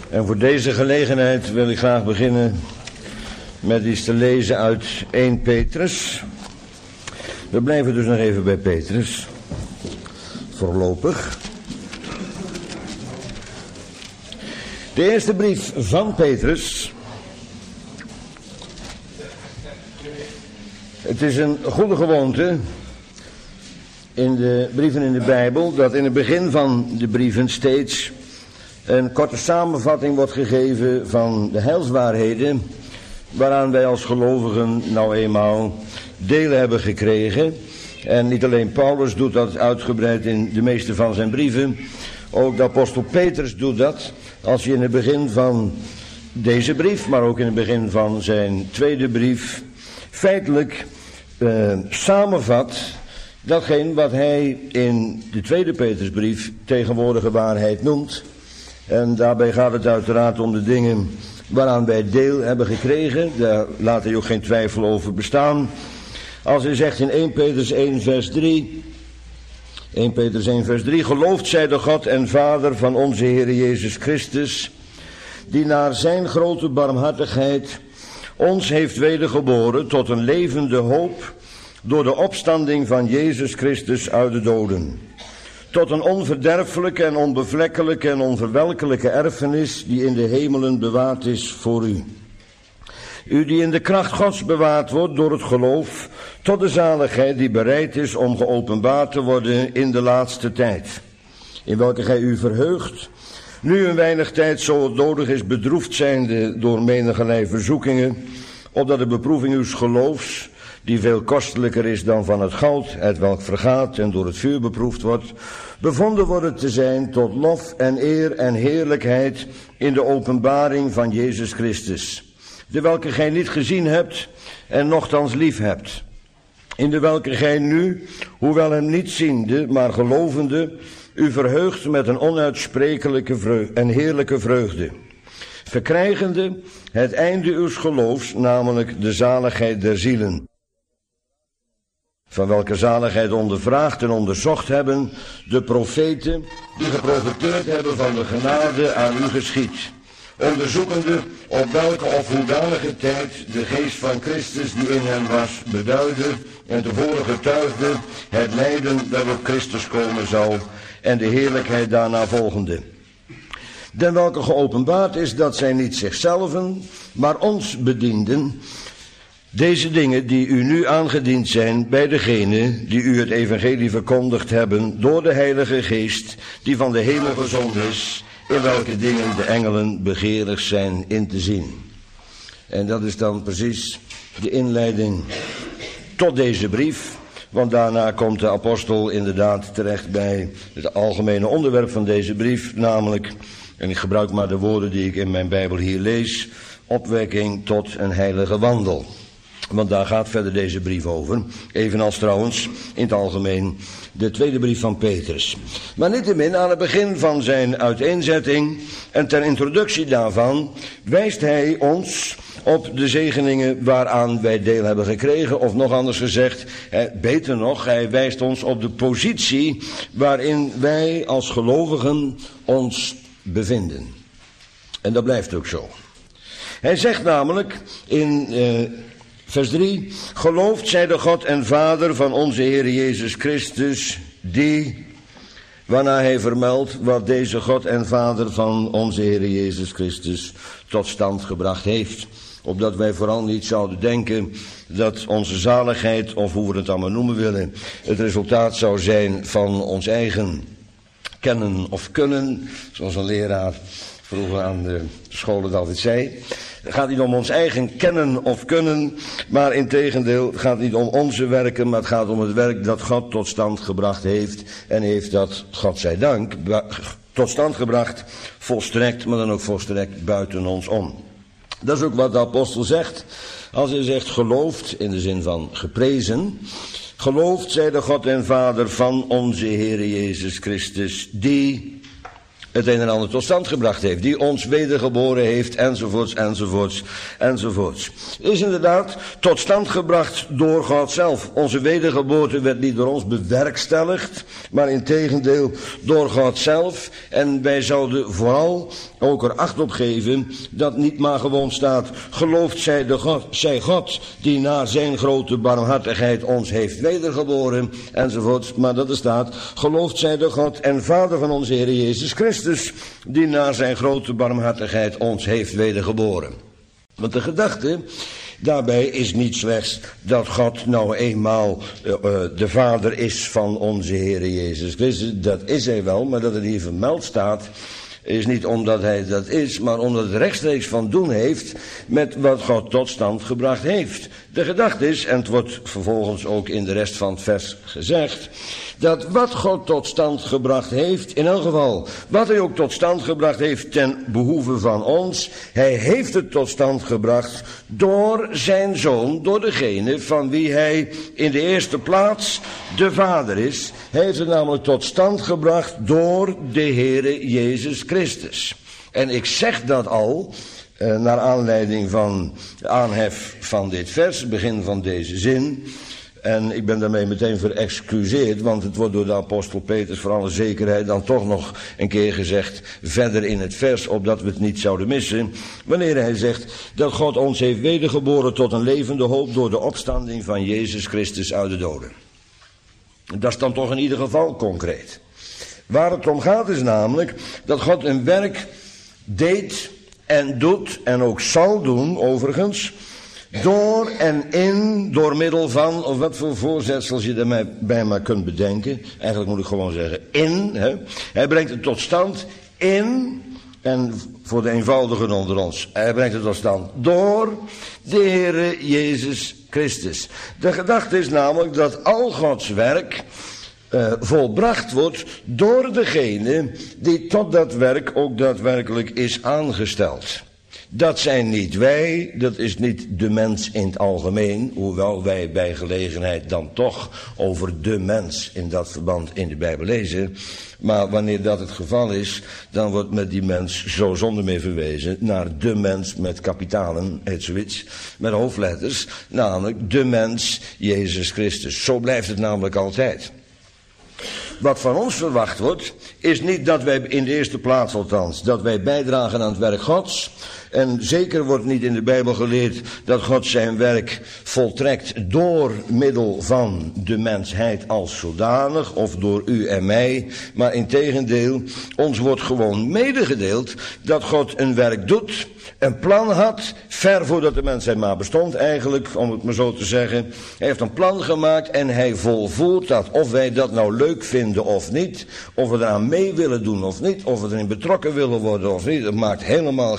En voor deze gelegenheid wil ik graag beginnen met iets te lezen uit 1 Petrus. We blijven dus nog even bij Petrus, voorlopig. De eerste brief van Petrus. Het is een goede gewoonte in de brieven in de Bijbel dat in het begin van de brieven steeds een korte samenvatting wordt gegeven van de heilswaarheden waaraan wij als gelovigen nou eenmaal deel hebben gekregen. En niet alleen Paulus doet dat uitgebreid in de meeste van zijn brieven, ook de apostel Petrus doet dat. Als je in het begin van deze brief, maar ook in het begin van zijn tweede brief, feitelijk samenvat datgene wat hij in de tweede Petrusbrief tegenwoordige waarheid noemt. En daarbij gaat het uiteraard om de dingen waaraan wij deel hebben gekregen. Daar laat hij ook geen twijfel over bestaan. Als hij zegt in 1 Petrus 1 vers 3... 1 Petrus 1 vers 3... Geloofd zij de God en Vader van onze Heer Jezus Christus, die naar zijn grote barmhartigheid ons heeft wedergeboren tot een levende hoop door de opstanding van Jezus Christus uit de doden. Tot een onverderfelijke en onbevlekkelijke en onverwelkelijke erfenis die in de hemelen bewaard is voor u. U die in de kracht Gods bewaard wordt door het geloof tot de zaligheid die bereid is om geopenbaard te worden in de laatste tijd. In welke gij u verheugt, nu een weinig tijd zo het nodig is bedroefd zijnde door menigerlei verzoekingen, opdat de beproeving uws geloofs, die veel kostelijker is dan van het goud, het welk vergaat en door het vuur beproefd wordt, bevonden worden te zijn tot lof en eer en heerlijkheid in de openbaring van Jezus Christus, de welke gij niet gezien hebt en nochtans lief hebt, in de welke gij nu, hoewel hem niet ziende, maar gelovende, u verheugt met een onuitsprekelijke en heerlijke vreugde, verkrijgende het einde uws geloofs, namelijk de zaligheid der zielen, van welke zaligheid ondervraagd en onderzocht hebben de profeten die geprofeteerd hebben van de genade aan u geschied, onderzoekende op welke of hoedanige tijd de geest van Christus die in hen was beduidde en tevoren getuigde het lijden dat op Christus komen zou en de heerlijkheid daarna volgende. Den welke geopenbaard is dat zij niet zichzelven, maar ons bedienden, deze dingen die u nu aangediend zijn bij degene die u het evangelie verkondigd hebben door de Heilige Geest die van de hemel gezonden is, in welke dingen de engelen begeerig zijn in te zien. En dat is dan precies de inleiding tot deze brief, want daarna komt de apostel inderdaad terecht bij het algemene onderwerp van deze brief, namelijk, en ik gebruik maar de woorden die ik in mijn Bijbel hier lees, opwekking tot een heilige wandel. Want daar gaat verder deze brief over. Evenals trouwens in het algemeen de tweede brief van Petrus. Maar niettemin aan het begin van zijn uiteenzetting en ter introductie daarvan wijst hij ons op de zegeningen waaraan wij deel hebben gekregen. Of nog anders gezegd, beter nog, hij wijst ons op de positie waarin wij als gelovigen ons bevinden. En dat blijft ook zo. Hij zegt namelijk in vers 3, geloofd zij de God en Vader van onze Heer Jezus Christus, die, waarna hij vermeldt wat deze God en Vader van onze Heer Jezus Christus tot stand gebracht heeft. Opdat wij vooral niet zouden denken dat onze zaligheid, of hoe we het allemaal noemen willen, het resultaat zou zijn van ons eigen kennen of kunnen, zoals een leraar vroeger aan de school het altijd zei. Het gaat niet om ons eigen kennen of kunnen, maar integendeel, het gaat niet om onze werken, maar het gaat om het werk dat God tot stand gebracht heeft. En heeft dat, God zij dank, tot stand gebracht, volstrekt, maar dan ook volstrekt buiten ons om. Dat is ook wat de apostel zegt, als hij zegt geloofd, in de zin van geprezen. Geloofd zij de God en Vader van onze Heer Jezus Christus, die, het een en ander tot stand gebracht heeft. Die ons wedergeboren heeft, enzovoorts, enzovoorts, enzovoorts. Is inderdaad tot stand gebracht door God zelf. Onze wedergeboorte werd niet door ons bewerkstelligd, maar integendeel door God zelf. En wij zouden vooral ook er acht op geven dat niet maar gewoon staat: geloofd zij God die naar zijn grote barmhartigheid ons heeft wedergeboren, enzovoorts. Maar dat er staat: geloofd zij de God en Vader van onze Heer Jezus Christus, die naar zijn grote barmhartigheid ons heeft wedergeboren. Want de gedachte daarbij is niet slechts dat God nou eenmaal de Vader is van onze Heer Jezus Christus. Dat is hij wel, maar dat het hier vermeld staat is niet omdat hij dat is, maar omdat het rechtstreeks van doen heeft met wat God tot stand gebracht heeft. De gedachte is, en het wordt vervolgens ook in de rest van het vers gezegd, dat wat God tot stand gebracht heeft, in elk geval, wat hij ook tot stand gebracht heeft ten behoeve van ons, hij heeft het tot stand gebracht door zijn Zoon, door degene van wie hij in de eerste plaats de Vader is. Hij heeft het namelijk tot stand gebracht door de Heere Jezus Christus. En ik zeg dat al, naar aanleiding van de aanhef van dit vers, het begin van deze zin. En ik ben daarmee meteen verexcuseerd, want het wordt door de apostel Petrus voor alle zekerheid dan toch nog een keer gezegd verder in het vers, opdat we het niet zouden missen, wanneer hij zegt dat God ons heeft wedergeboren tot een levende hoop door de opstanding van Jezus Christus uit de doden. Dat is dan toch in ieder geval concreet. Waar het om gaat is namelijk dat God een werk deed en doet en ook zal doen overigens, door en in, door middel van, of wat voor voorzetsels je daarbij maar kunt bedenken. Eigenlijk moet ik gewoon zeggen in. Hè. Hij brengt het tot stand in, en voor de eenvoudigen onder ons, hij brengt het tot stand door de Heere Jezus Christus. De gedachte is namelijk dat al Gods werk volbracht wordt door degene die tot dat werk ook daadwerkelijk is aangesteld. Dat zijn niet wij, dat is niet de mens in het algemeen, hoewel wij bij gelegenheid dan toch over de mens in dat verband in de Bijbel lezen. Maar wanneer dat het geval is, dan wordt met die mens zo zonder meer verwezen naar de mens met kapitalen, heet zoiets, met hoofdletters, namelijk de mens Jezus Christus. Zo blijft het namelijk altijd. Wat van ons verwacht wordt, is niet dat wij in de eerste plaats althans, dat wij bijdragen aan het werk Gods. En zeker wordt niet in de Bijbel geleerd dat God zijn werk voltrekt door middel van de mensheid als zodanig, of door u en mij. Maar integendeel, ons wordt gewoon medegedeeld dat God een werk doet, een plan had, ver voordat de mensheid maar bestond eigenlijk, om het maar zo te zeggen. Hij heeft een plan gemaakt en hij volvoert dat. Of wij dat nou leuk vinden of niet, of we eraan mee willen doen of niet, of we erin betrokken willen worden of niet, het maakt helemaal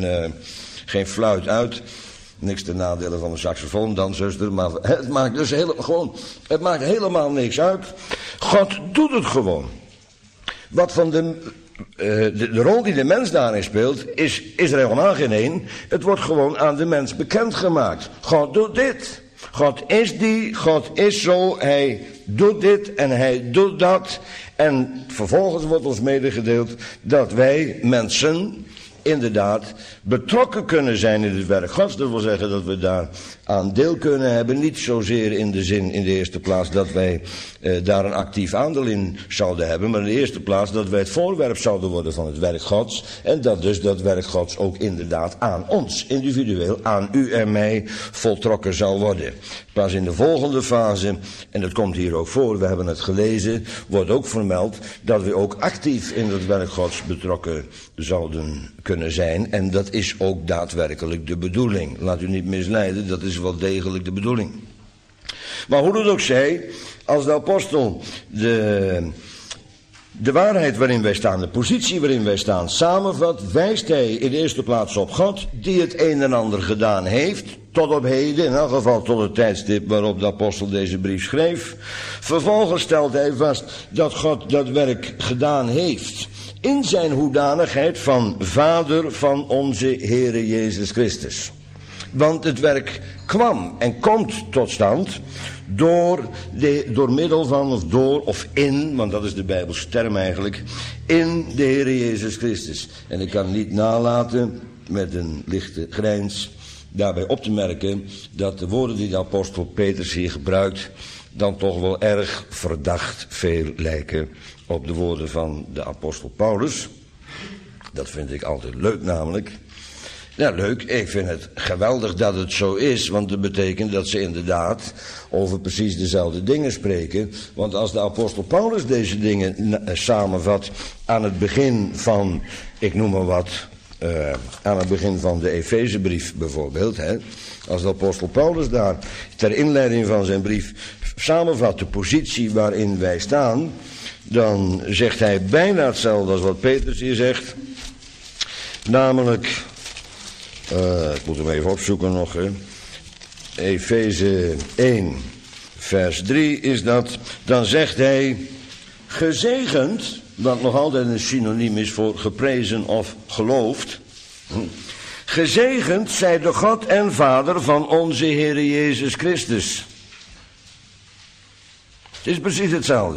geen fluit uit. Niks ten nadele van de saxofoon dan, zuster, maar het maakt dus het maakt helemaal niks uit. God doet het gewoon. Wat van de rol die de mens daarin speelt, is er helemaal geen een. Het wordt gewoon aan de mens bekendgemaakt. God doet dit. God is die, God is zo, hij doet dit en hij doet dat. En vervolgens wordt ons medegedeeld dat wij mensen inderdaad betrokken kunnen zijn in het werk Gods. Dat wil zeggen dat we daar aan deel kunnen hebben. Niet zozeer in de zin in de eerste plaats dat wij daar een actief aandeel in zouden hebben. Maar in de eerste plaats dat wij het voorwerp zouden worden van het werk Gods. En dat dus dat werk Gods ook inderdaad aan ons, individueel, aan u en mij voltrokken zal worden. Pas in de volgende fase, en dat komt hier ook voor, we hebben het gelezen, wordt ook vermeld dat we ook actief in het werk Gods betrokken zouden kunnen zijn. En dat is ook daadwerkelijk de bedoeling. Laat u niet misleiden, dat is wel degelijk de bedoeling. Maar hoe het ook zij, als de apostel de waarheid waarin wij staan, de positie waarin wij staan, samenvat, wijst hij in de eerste plaats op God, die het een en ander gedaan heeft, tot op heden, in elk geval tot het tijdstip waarop de apostel deze brief schreef. Vervolgens stelt hij vast dat God dat werk gedaan heeft in zijn hoedanigheid van Vader van onze Heere Jezus Christus. Want het werk kwam en komt tot stand door middel van, of door, of in, want dat is de Bijbelse term eigenlijk, in de Heer Jezus Christus. En ik kan niet nalaten, met een lichte grijns, daarbij op te merken dat de woorden die de apostel Petrus hier gebruikt, dan toch wel erg verdacht veel lijken op de woorden van de apostel Paulus. Dat vind ik altijd leuk namelijk. Ja, leuk. Ik vind het geweldig dat het zo is, want dat betekent dat ze inderdaad over precies dezelfde dingen spreken. Want als de apostel Paulus deze dingen samenvat aan het begin van, ik noem maar wat, aan het begin van de Efezebrief bijvoorbeeld, hè. Als de apostel Paulus daar ter inleiding van zijn brief samenvat de positie waarin wij staan, dan zegt hij bijna hetzelfde als wat Petrus hier zegt. Namelijk, ik moet hem even opzoeken nog, hè. Efeze 1, vers 3 is dat. Dan zegt hij, gezegend, wat nog altijd een synoniem is voor geprezen of geloofd. Gezegend zij de God en Vader van onze Heer Jezus Christus. Het is precies hetzelfde.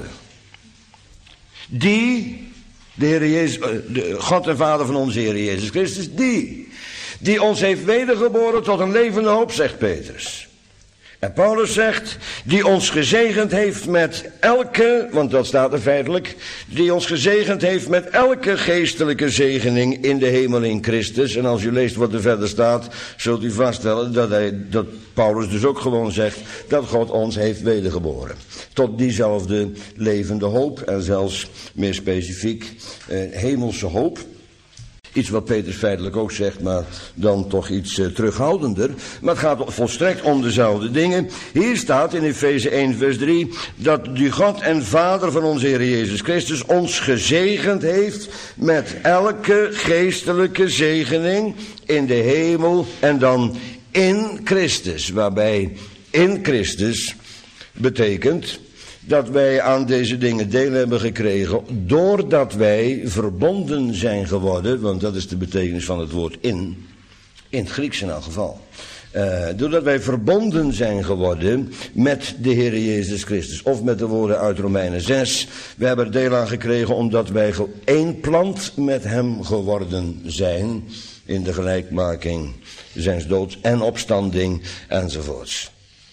Die, de Heer Jezus, de God en Vader van onze Heer Jezus Christus, die ons heeft wedergeboren tot een levende hoop, zegt Petrus. En Paulus zegt, die ons gezegend heeft met elke, want dat staat er feitelijk, die ons gezegend heeft met elke geestelijke zegening in de hemel in Christus. En als u leest wat er verder staat, zult u vaststellen dat Paulus dus ook gewoon zegt dat God ons heeft wedergeboren. Tot diezelfde levende hoop en zelfs meer specifiek hemelse hoop. Iets wat Petrus feitelijk ook zegt, maar dan toch iets terughoudender. Maar het gaat volstrekt om dezelfde dingen. Hier staat in Efeze 1 vers 3... dat die God en Vader van onze Heer Jezus Christus ons gezegend heeft met elke geestelijke zegening in de hemel en dan in Christus. Waarbij in Christus betekent dat wij aan deze dingen deel hebben gekregen doordat wij verbonden zijn geworden, want dat is de betekenis van het woord in het Grieks in elk geval. Doordat wij verbonden zijn geworden met de Heer Jezus Christus. Of met de woorden uit Romeinen 6. We hebben er deel aan gekregen omdat wij één plant met hem geworden zijn in de gelijkmaking zijns doods en opstanding enzovoorts.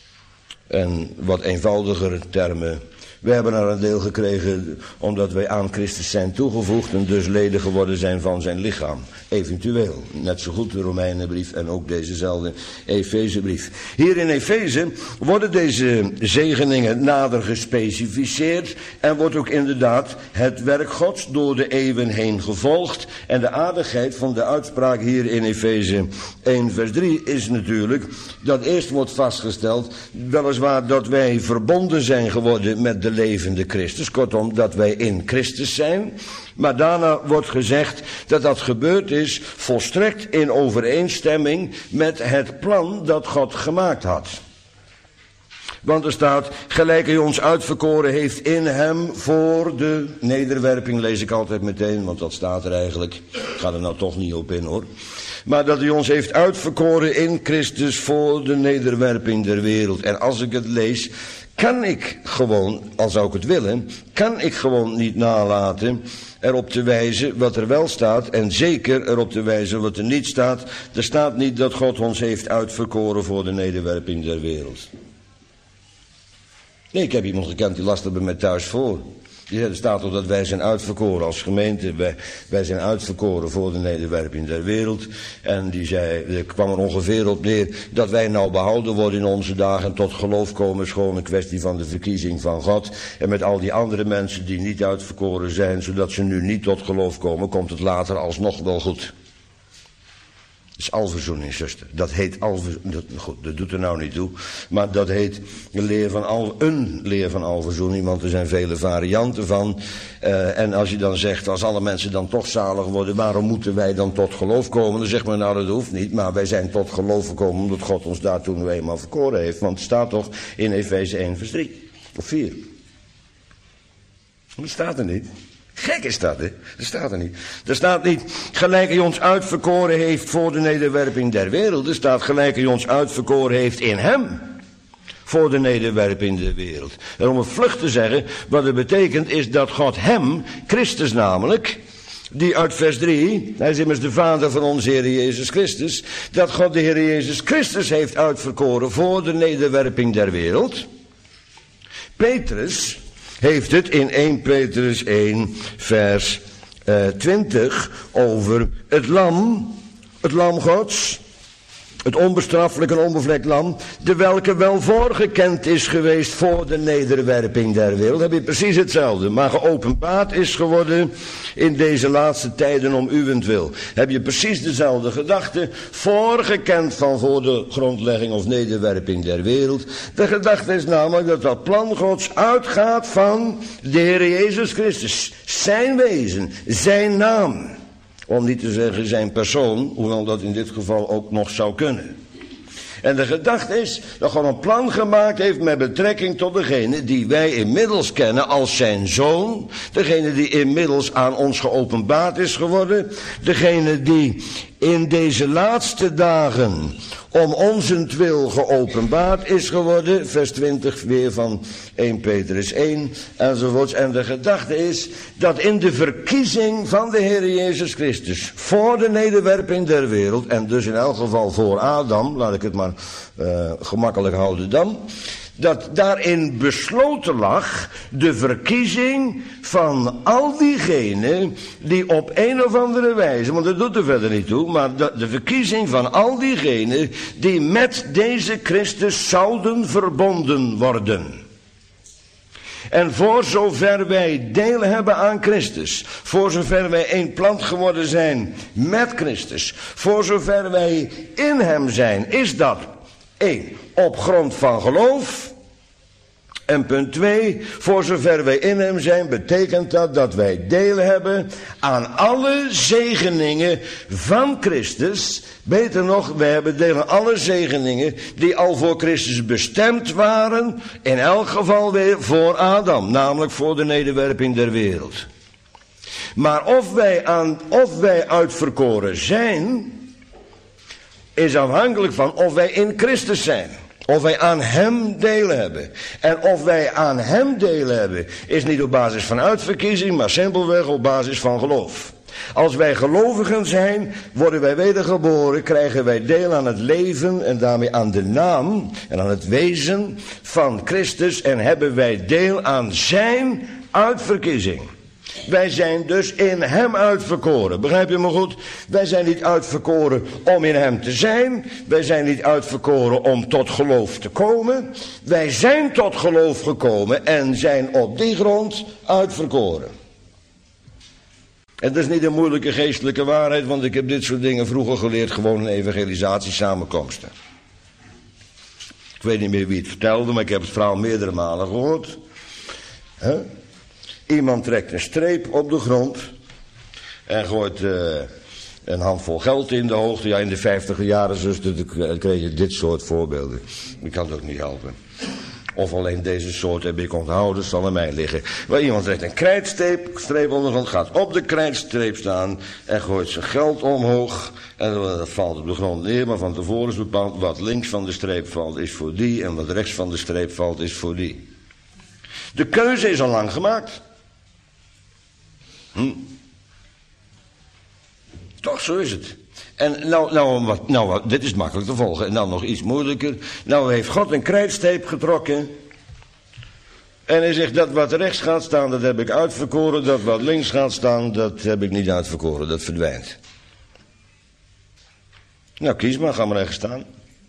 En wat eenvoudiger termen. We hebben er een deel gekregen omdat wij aan Christus zijn toegevoegd en dus leden geworden zijn van zijn lichaam. Eventueel. Net zo goed de Romeinenbrief en ook dezezelfde Efezebrief. Hier in Efeze worden deze zegeningen nader gespecificeerd en wordt ook inderdaad het werk Gods door de eeuwen heen gevolgd. En de aardigheid van de uitspraak hier in Efeze 1 vers 3 is natuurlijk dat eerst wordt vastgesteld weliswaar dat wij verbonden zijn geworden met de levende Christus. Kortom, dat wij in Christus zijn. Maar daarna wordt gezegd dat dat gebeurd is volstrekt in overeenstemming met het plan dat God gemaakt had. Want er staat, gelijk hij ons uitverkoren heeft in hem voor de nederwerping, lees ik altijd meteen, want dat staat er eigenlijk. Ik ga er nou toch niet op in hoor. Maar dat hij ons heeft uitverkoren in Christus voor de nederwerping der wereld. En als ik het lees, kan ik gewoon, al zou ik het willen, kan ik gewoon niet nalaten erop te wijzen wat er wel staat en zeker erop te wijzen wat er niet staat. Er staat niet dat God ons heeft uitverkoren voor de nederwerping der wereld. Nee, ik heb iemand gekend die las er bij mij thuis voor. Die zei, er staat toch dat wij zijn uitverkoren als gemeente. Wij zijn uitverkoren voor de nederwerping der wereld. En die zei, er kwam er ongeveer op neer dat wij nou behouden worden in onze dagen en tot geloof komen. Is gewoon een kwestie van de verkiezing van God. En met al die andere mensen die niet uitverkoren zijn, zodat ze nu niet tot geloof komen, komt het later alsnog wel goed. Dat is alverzoening, zuster. Dat heet alverzoening. Goed, dat doet er nou niet toe. Maar dat heet een leer van alverzoening. Want er zijn vele varianten van. En als je dan zegt, als alle mensen dan toch zalig worden, waarom moeten wij dan tot geloof komen? Dan zegt men, nou dat hoeft niet. Maar wij zijn tot geloof gekomen omdat God ons daar toen eenmaal verkoren heeft. Want het staat toch in Efeze 1 vers 3. Of 4. Dat staat er niet. Gek is dat, hè? Dat staat er niet. Er staat niet, gelijk hij ons uitverkoren heeft voor de nederwerping der wereld. Er staat, gelijk hij ons uitverkoren heeft in hem. voor de nederwerping der wereld. En om het vlug te zeggen, wat het betekent is dat God hem, Christus namelijk, die uit vers 3, hij is immers de vader van onze Heer Jezus Christus, dat God de Heer Jezus Christus heeft uitverkoren voor de nederwerping der wereld. Petrus heeft het in 1 Petrus 1 vers 20 over het lam Gods, het onbestraffelijk en onbevlekt lam, de welke wel voorgekend is geweest voor de nederwerping der wereld. Heb je precies hetzelfde, maar geopenbaard is geworden in deze laatste tijden om uwentwil. Heb je precies dezelfde gedachte, voorgekend van voor de grondlegging of nederwerping der wereld. De gedachte is namelijk dat dat plan Gods uitgaat van de Heer Jezus Christus, zijn wezen, zijn naam. Om niet te zeggen zijn persoon, hoewel dat in dit geval ook nog zou kunnen. En de gedachte is dat God een plan gemaakt heeft met betrekking tot degene die wij inmiddels kennen als zijn zoon. Degene die inmiddels aan ons geopenbaard is geworden. Degene die in deze laatste dagen om onzentwil geopenbaard is geworden. Vers 20 weer van 1 Petrus 1 enzovoorts. En de gedachte is dat in de verkiezing van de Heer Jezus Christus voor de nederwerping der wereld, en dus in elk geval voor Adam, laat ik het maar gemakkelijk houden dan, dat daarin besloten lag de verkiezing van al diegenen die op een of andere wijze, want dat doet er verder niet toe, maar de verkiezing van al diegenen die met deze Christus zouden verbonden worden. En voor zover wij deel hebben aan Christus, voor zover wij één plant geworden zijn met Christus, voor zover wij in hem zijn, is dat 1. Op grond van geloof. En punt 2, voor zover wij in hem zijn, betekent dat wij deel hebben aan alle zegeningen van Christus. Beter nog, wij hebben deel aan alle zegeningen die al voor Christus bestemd waren, in elk geval weer voor Adam, namelijk voor de nederwerping der wereld. Maar of wij uitverkoren zijn, is afhankelijk van of wij in Christus zijn. Of wij aan hem deel hebben. En of wij aan hem deel hebben, is niet op basis van uitverkiezing, maar simpelweg op basis van geloof. Als wij gelovigen zijn, worden wij wedergeboren, krijgen wij deel aan het leven en daarmee aan de naam en aan het wezen van Christus en hebben wij deel aan zijn uitverkiezing. Wij zijn dus in hem uitverkoren. Begrijp je me goed? Wij zijn niet uitverkoren om in hem te zijn. Wij zijn niet uitverkoren om tot geloof te komen. Wij zijn tot geloof gekomen en zijn op die grond uitverkoren. En dat is niet een moeilijke geestelijke waarheid, want ik heb dit soort dingen vroeger geleerd gewoon in evangelisatiesamenkomsten. Ik weet niet meer wie het vertelde, maar ik heb het verhaal meerdere malen gehoord. Iemand trekt een streep op de grond en gooit een handvol geld in de hoogte. Ja, in de 50e jaren kreeg je dit soort voorbeelden. Ik kan het ook niet helpen. Of alleen deze soort heb ik onthouden, zal aan mij liggen. Maar iemand trekt een krijtstreep op de grond, gaat op de krijtstreep staan en gooit zijn geld omhoog. En dat valt op de grond neer, maar van tevoren is bepaald wat links van de streep valt is voor die en wat rechts van de streep valt is voor die. De keuze is al lang gemaakt. Toch, zo is het. En nou, dit is makkelijk te volgen. En dan nog iets moeilijker. Nou heeft God een krijtstreep getrokken. En hij zegt, dat wat rechts gaat staan, dat heb ik uitverkoren. Dat wat links gaat staan, dat heb ik niet uitverkoren. Dat verdwijnt. Nou, kies maar, ga maar rechts staan.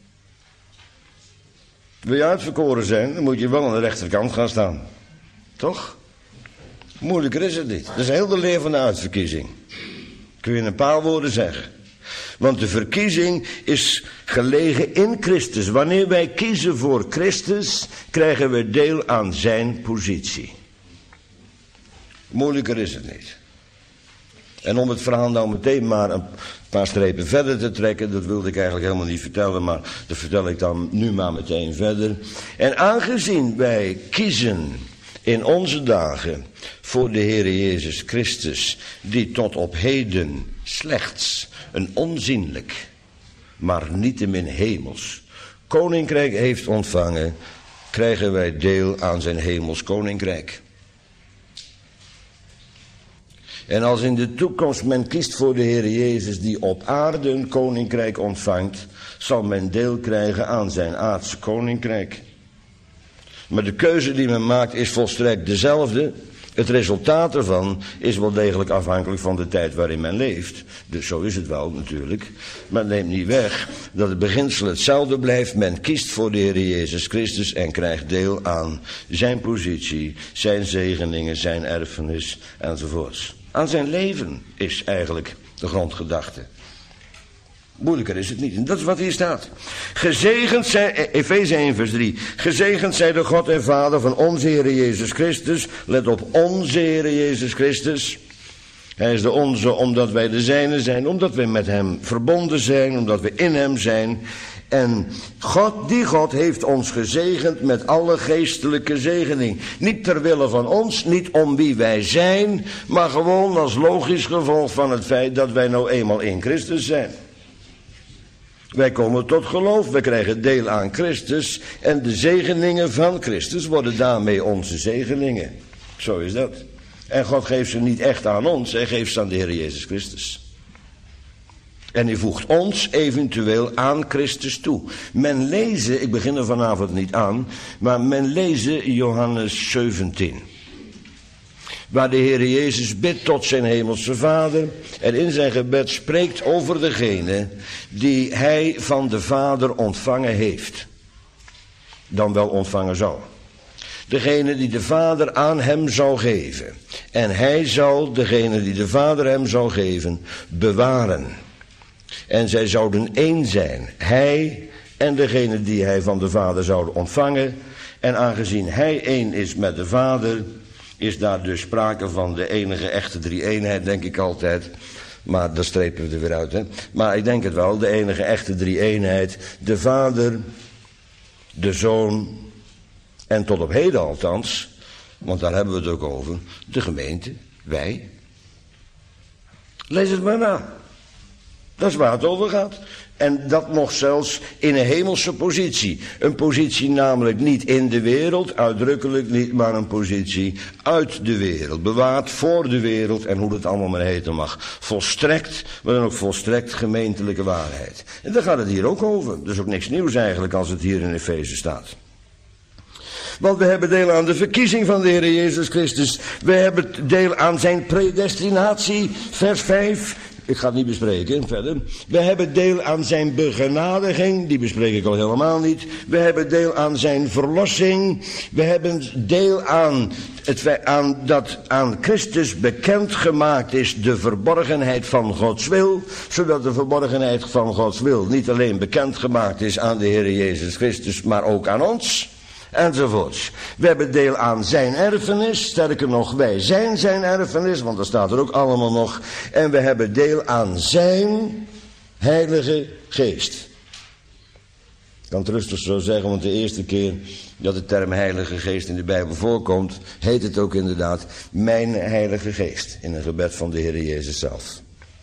Wil je uitverkoren zijn, dan moet je wel aan de rechterkant gaan staan. Toch? Moeilijker is het niet. Dat is heel de leer van de uitverkiezing. Kun je in een paar woorden zeggen. Want de verkiezing is gelegen in Christus. Wanneer wij kiezen voor Christus, krijgen we deel aan zijn positie. Moeilijker is het niet. En om het verhaal nou meteen maar een paar strepen verder te trekken, dat wilde ik eigenlijk helemaal niet vertellen, maar dat vertel ik dan nu maar meteen verder. En aangezien wij kiezen in onze dagen voor de Heer Jezus Christus, die tot op heden slechts een onzienlijk, maar niettemin hemels koninkrijk heeft ontvangen, krijgen wij deel aan zijn hemels koninkrijk. En als in de toekomst men kiest voor de Heer Jezus die op aarde een koninkrijk ontvangt, zal men deel krijgen aan zijn aardse koninkrijk. Maar de keuze die men maakt is volstrekt dezelfde. Het resultaat ervan is wel degelijk afhankelijk van de tijd waarin men leeft. Dus zo is het wel natuurlijk. Maar het neemt niet weg dat het beginsel hetzelfde blijft. Men kiest voor de Heer Jezus Christus en krijgt deel aan zijn positie, zijn zegeningen, zijn erfenis enzovoorts. Aan zijn leven is eigenlijk de grondgedachte. Moeilijker is het niet. En dat is wat hier staat. Gezegend zij, Efeze 1 vers 3. Gezegend zij de God en Vader van onze Heer Jezus Christus. Let op, onze Heer Jezus Christus. Hij is de onze omdat wij de zijne zijn. Omdat wij met hem verbonden zijn. Omdat we in hem zijn. En die God heeft ons gezegend met alle geestelijke zegening. Niet ter wille van ons, niet om wie wij zijn. Maar gewoon als logisch gevolg van het feit dat wij nou eenmaal in Christus zijn. Wij komen tot geloof, wij krijgen deel aan Christus en de zegeningen van Christus worden daarmee onze zegeningen. Zo is dat. En God geeft ze niet echt aan ons, hij geeft ze aan de Heer Jezus Christus. En hij voegt ons eventueel aan Christus toe. Men lezen, ik begin er vanavond niet aan, maar men lezen Johannes 17. Waar de Heer Jezus bidt tot zijn hemelse Vader. En in zijn gebed spreekt over degene die hij van de Vader ontvangen heeft. Dan wel ontvangen zou. Degene die de Vader aan hem zou geven. En hij zal degene die de Vader hem zou geven bewaren. En zij zouden één zijn. Hij en degene die hij van de Vader zouden ontvangen. En aangezien hij één is met de Vader, is daar dus sprake van de enige echte drie-eenheid, denk ik altijd. Maar dat strepen we er weer uit, hè. Maar ik denk het wel, de enige echte drie-eenheid. De Vader, de Zoon en tot op heden althans, want daar hebben we het ook over, de gemeente, wij. Lees het maar na. Dat is waar het over gaat. En dat nog zelfs in een hemelse positie. Een positie namelijk niet in de wereld, uitdrukkelijk niet, maar een positie uit de wereld. Bewaard voor de wereld en hoe dat allemaal maar heten mag. Volstrekt, maar dan ook volstrekt gemeentelijke waarheid. En daar gaat het hier ook over. Dat is ook niks nieuws eigenlijk als het hier in Efeze staat. Want we hebben deel aan de verkiezing van de Heer Jezus Christus. We hebben deel aan zijn predestinatie, vers 5. Ik ga het niet bespreken verder. We hebben deel aan zijn begenadiging. Die bespreek ik al helemaal niet. We hebben deel aan zijn verlossing. We hebben deel aan dat aan Christus bekendgemaakt is de verborgenheid van Gods wil. Zodat de verborgenheid van Gods wil niet alleen bekendgemaakt is aan de Heer Jezus Christus, maar ook aan ons. Enzovoorts. We hebben deel aan zijn erfenis. Sterker nog, wij zijn zijn erfenis, want dat staat er ook allemaal nog. En we hebben deel aan zijn heilige geest. Ik kan het rustig zo zeggen, want de eerste keer dat de term heilige geest in de Bijbel voorkomt, heet het ook inderdaad mijn heilige geest. In een gebed van de Heer Jezus zelf.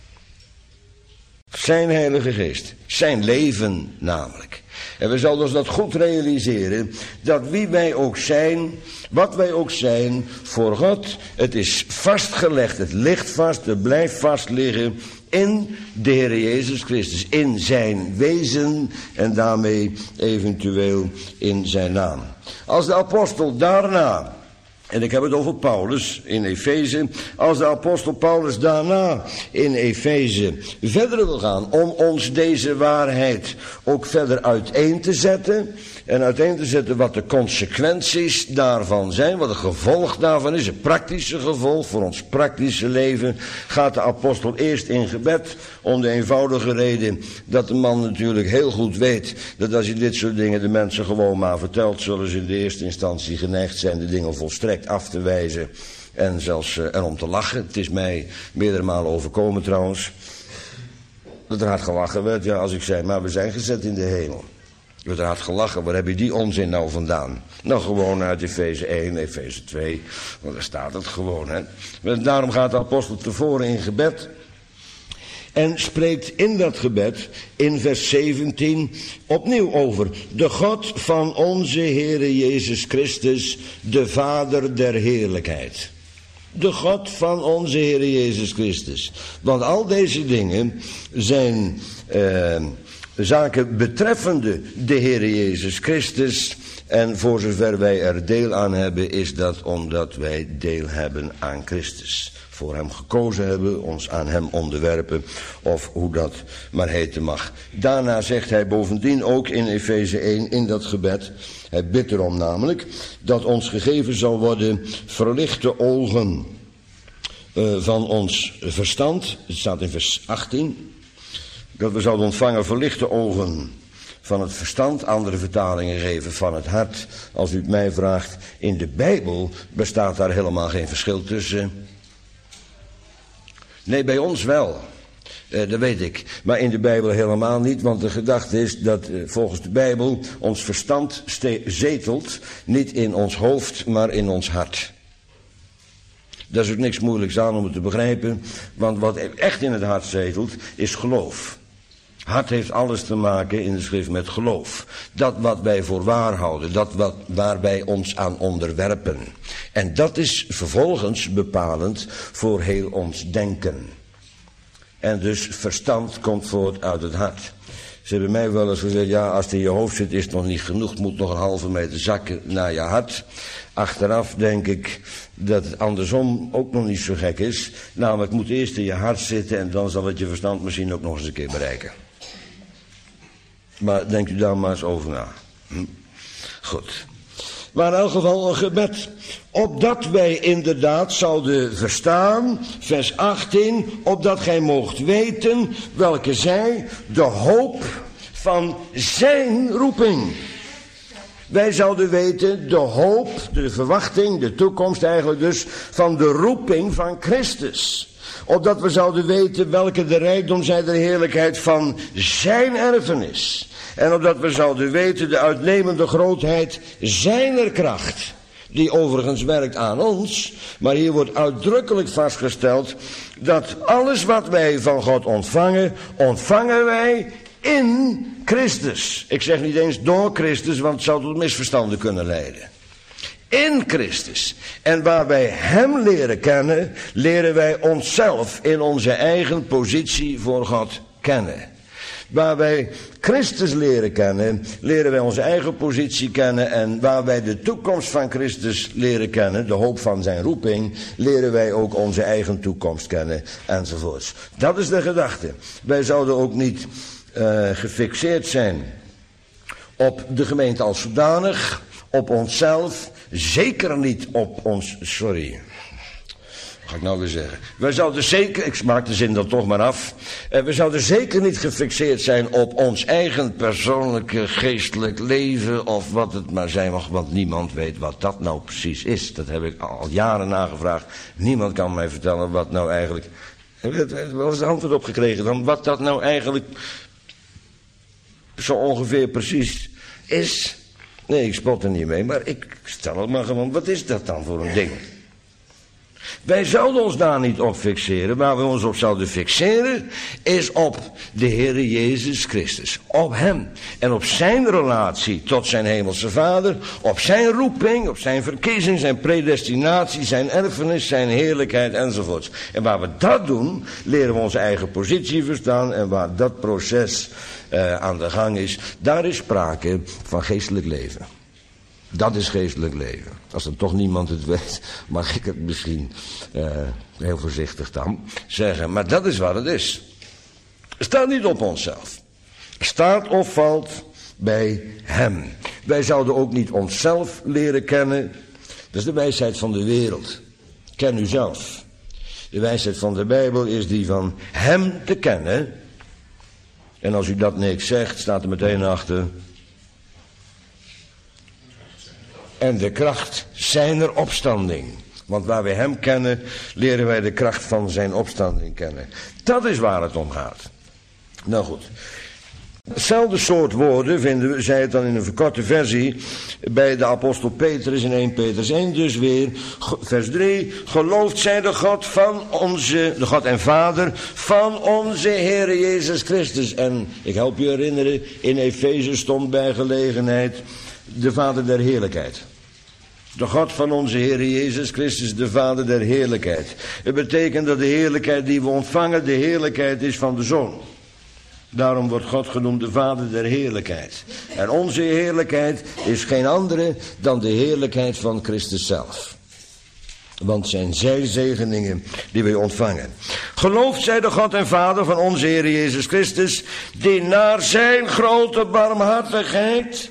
Zijn heilige geest. Zijn leven namelijk. En we zullen ons dat goed realiseren, dat wie wij ook zijn, wat wij ook zijn, voor God, het is vastgelegd, het ligt vast, het blijft vast liggen in de Heer Jezus Christus, in zijn wezen en daarmee eventueel in zijn naam. Als de apostel daarna, en ik heb het over Paulus in Efeze, als de apostel Paulus daarna in Efeze verder wil gaan om ons deze waarheid ook verder uiteen te zetten. En uiteen te zetten wat de consequenties daarvan zijn, wat het gevolg daarvan is, het praktische gevolg voor ons praktische leven, gaat de apostel eerst in gebed om de eenvoudige reden dat de man natuurlijk heel goed weet dat als hij dit soort dingen de mensen gewoon maar vertelt, zullen ze in de eerste instantie geneigd zijn de dingen volstrekt af te wijzen en zelfs erom te lachen. Het is mij meerdere malen overkomen trouwens, dat er hard gelachen werd, ja, als ik zei, maar we zijn gezet in de hemel. Je wordt er hard gelachen, waar heb je die onzin nou vandaan? Nou, gewoon uit Efeze 1, Efeze 2, want daar staat het gewoon, hè. Daarom gaat de apostel tevoren in gebed. En spreekt in dat gebed, in vers 17, opnieuw over de God van onze Heere Jezus Christus, de Vader der heerlijkheid. De God van onze Heere Jezus Christus. Want al deze dingen zijn zaken betreffende de Heere Jezus Christus. En voor zover wij er deel aan hebben, is dat omdat wij deel hebben aan Christus. Voor hem gekozen hebben, ons aan hem onderwerpen, of hoe dat maar heten mag. Daarna zegt hij bovendien ook in Efeze 1 in dat gebed, hij bidt erom namelijk, dat ons gegeven zal worden verlichte ogen van ons verstand. Het staat in vers 18, dat we zouden ontvangen verlichte ogen van het verstand, andere vertalingen geven van het hart. Als u het mij vraagt, in de Bijbel bestaat daar helemaal geen verschil tussen. Nee, bij ons wel. Dat weet ik. Maar in de Bijbel helemaal niet, want de gedachte is dat volgens de Bijbel ons verstand zetelt niet in ons hoofd, maar in ons hart. Daar is ook niks moeilijks aan om het te begrijpen, want wat echt in het hart zetelt is geloof. Hart heeft alles te maken in de schrift met geloof. Dat wat wij voor waar houden, dat waar wij ons aan onderwerpen. En dat is vervolgens bepalend voor heel ons denken. En dus verstand komt voort uit het hart. Ze hebben mij wel eens gezegd, ja, als het in je hoofd zit is het nog niet genoeg, het moet nog een halve meter zakken naar je hart. Achteraf denk ik dat het andersom ook nog niet zo gek is. Namelijk, het moet eerst in je hart zitten en dan zal het je verstand misschien ook nog eens een keer bereiken. Maar denkt u daar maar eens over na. Goed. Maar in elk geval een gebed. Opdat wij inderdaad zouden verstaan, vers 18, opdat gij moogt weten welke zij de hoop van zijn roeping. Wij zouden weten de hoop, de verwachting, de toekomst eigenlijk dus, van de roeping van Christus. Opdat we zouden weten welke de rijkdom zij de heerlijkheid van zijn erfenis. En opdat we zouden weten de uitnemende grootheid zijner kracht. Die overigens werkt aan ons. Maar hier wordt uitdrukkelijk vastgesteld dat alles wat wij van God ontvangen, ontvangen wij in Christus. Ik zeg niet eens door Christus, want het zou tot misverstanden kunnen leiden. In Christus. En waar wij hem leren kennen, leren wij onszelf in onze eigen positie voor God kennen. Waar wij Christus leren kennen, leren wij onze eigen positie kennen. En waar wij de toekomst van Christus leren kennen, de hoop van zijn roeping, leren wij ook onze eigen toekomst kennen, enzovoorts. Dat is de gedachte. Wij zouden ook niet gefixeerd zijn op de gemeente als zodanig, op onszelf, zeker niet op ons, Ga ik nou weer zeggen. Wij zouden zeker, ik maak de zin dan toch maar af. We zouden zeker niet gefixeerd zijn op ons eigen persoonlijke geestelijk leven of wat het maar zijn mag, want niemand weet wat dat nou precies is. Dat heb ik al jaren nagevraagd. Niemand kan mij vertellen wat nou eigenlijk. Heb je er wel eens de antwoord op gekregen dan wat dat nou eigenlijk zo ongeveer precies is? Nee, ik spot er niet mee, maar ik stel het maar gewoon. Wat is dat dan voor een ding? Wij zouden ons daar niet op fixeren. Waar we ons op zouden fixeren is op de Heere Jezus Christus. Op hem. En op zijn relatie tot zijn hemelse Vader. Op zijn roeping, op zijn verkiezing, zijn predestinatie, zijn erfenis, zijn heerlijkheid enzovoorts. En waar we dat doen, leren we onze eigen positie verstaan. En waar dat proces aan de gang is, daar is sprake van geestelijk leven. Dat is geestelijk leven. Als er toch niemand het weet, mag ik het misschien heel voorzichtig dan zeggen. Maar dat is wat het is. Het staat niet op onszelf. Het staat of valt bij hem. Wij zouden ook niet onszelf leren kennen. Dat is de wijsheid van de wereld. Ken u zelf. De wijsheid van de Bijbel is die van hem te kennen. En als u dat niks zegt, staat er meteen achter. En de kracht zijner opstanding. Want waar wij hem kennen, leren wij de kracht van zijn opstanding kennen. Dat is waar het om gaat. Nou goed. Hetzelfde soort woorden vinden we, zei het dan in een verkorte versie, bij de apostel Petrus in 1 Petrus 1 dus weer, vers 3. Geloofd zij de God en Vader van onze Heer Jezus Christus. En ik help je herinneren, in Efeze stond bij gelegenheid de Vader der heerlijkheid. De God van onze Heer Jezus Christus, de Vader der heerlijkheid. Het betekent dat de heerlijkheid die we ontvangen, de heerlijkheid is van de Zoon. Daarom wordt God genoemd de Vader der heerlijkheid. En onze heerlijkheid is geen andere dan de heerlijkheid van Christus zelf. Want het zijn zijn zegeningen die wij ontvangen. Geloofd zij de God en Vader van onze Heer Jezus Christus, die naar zijn grote barmhartigheid,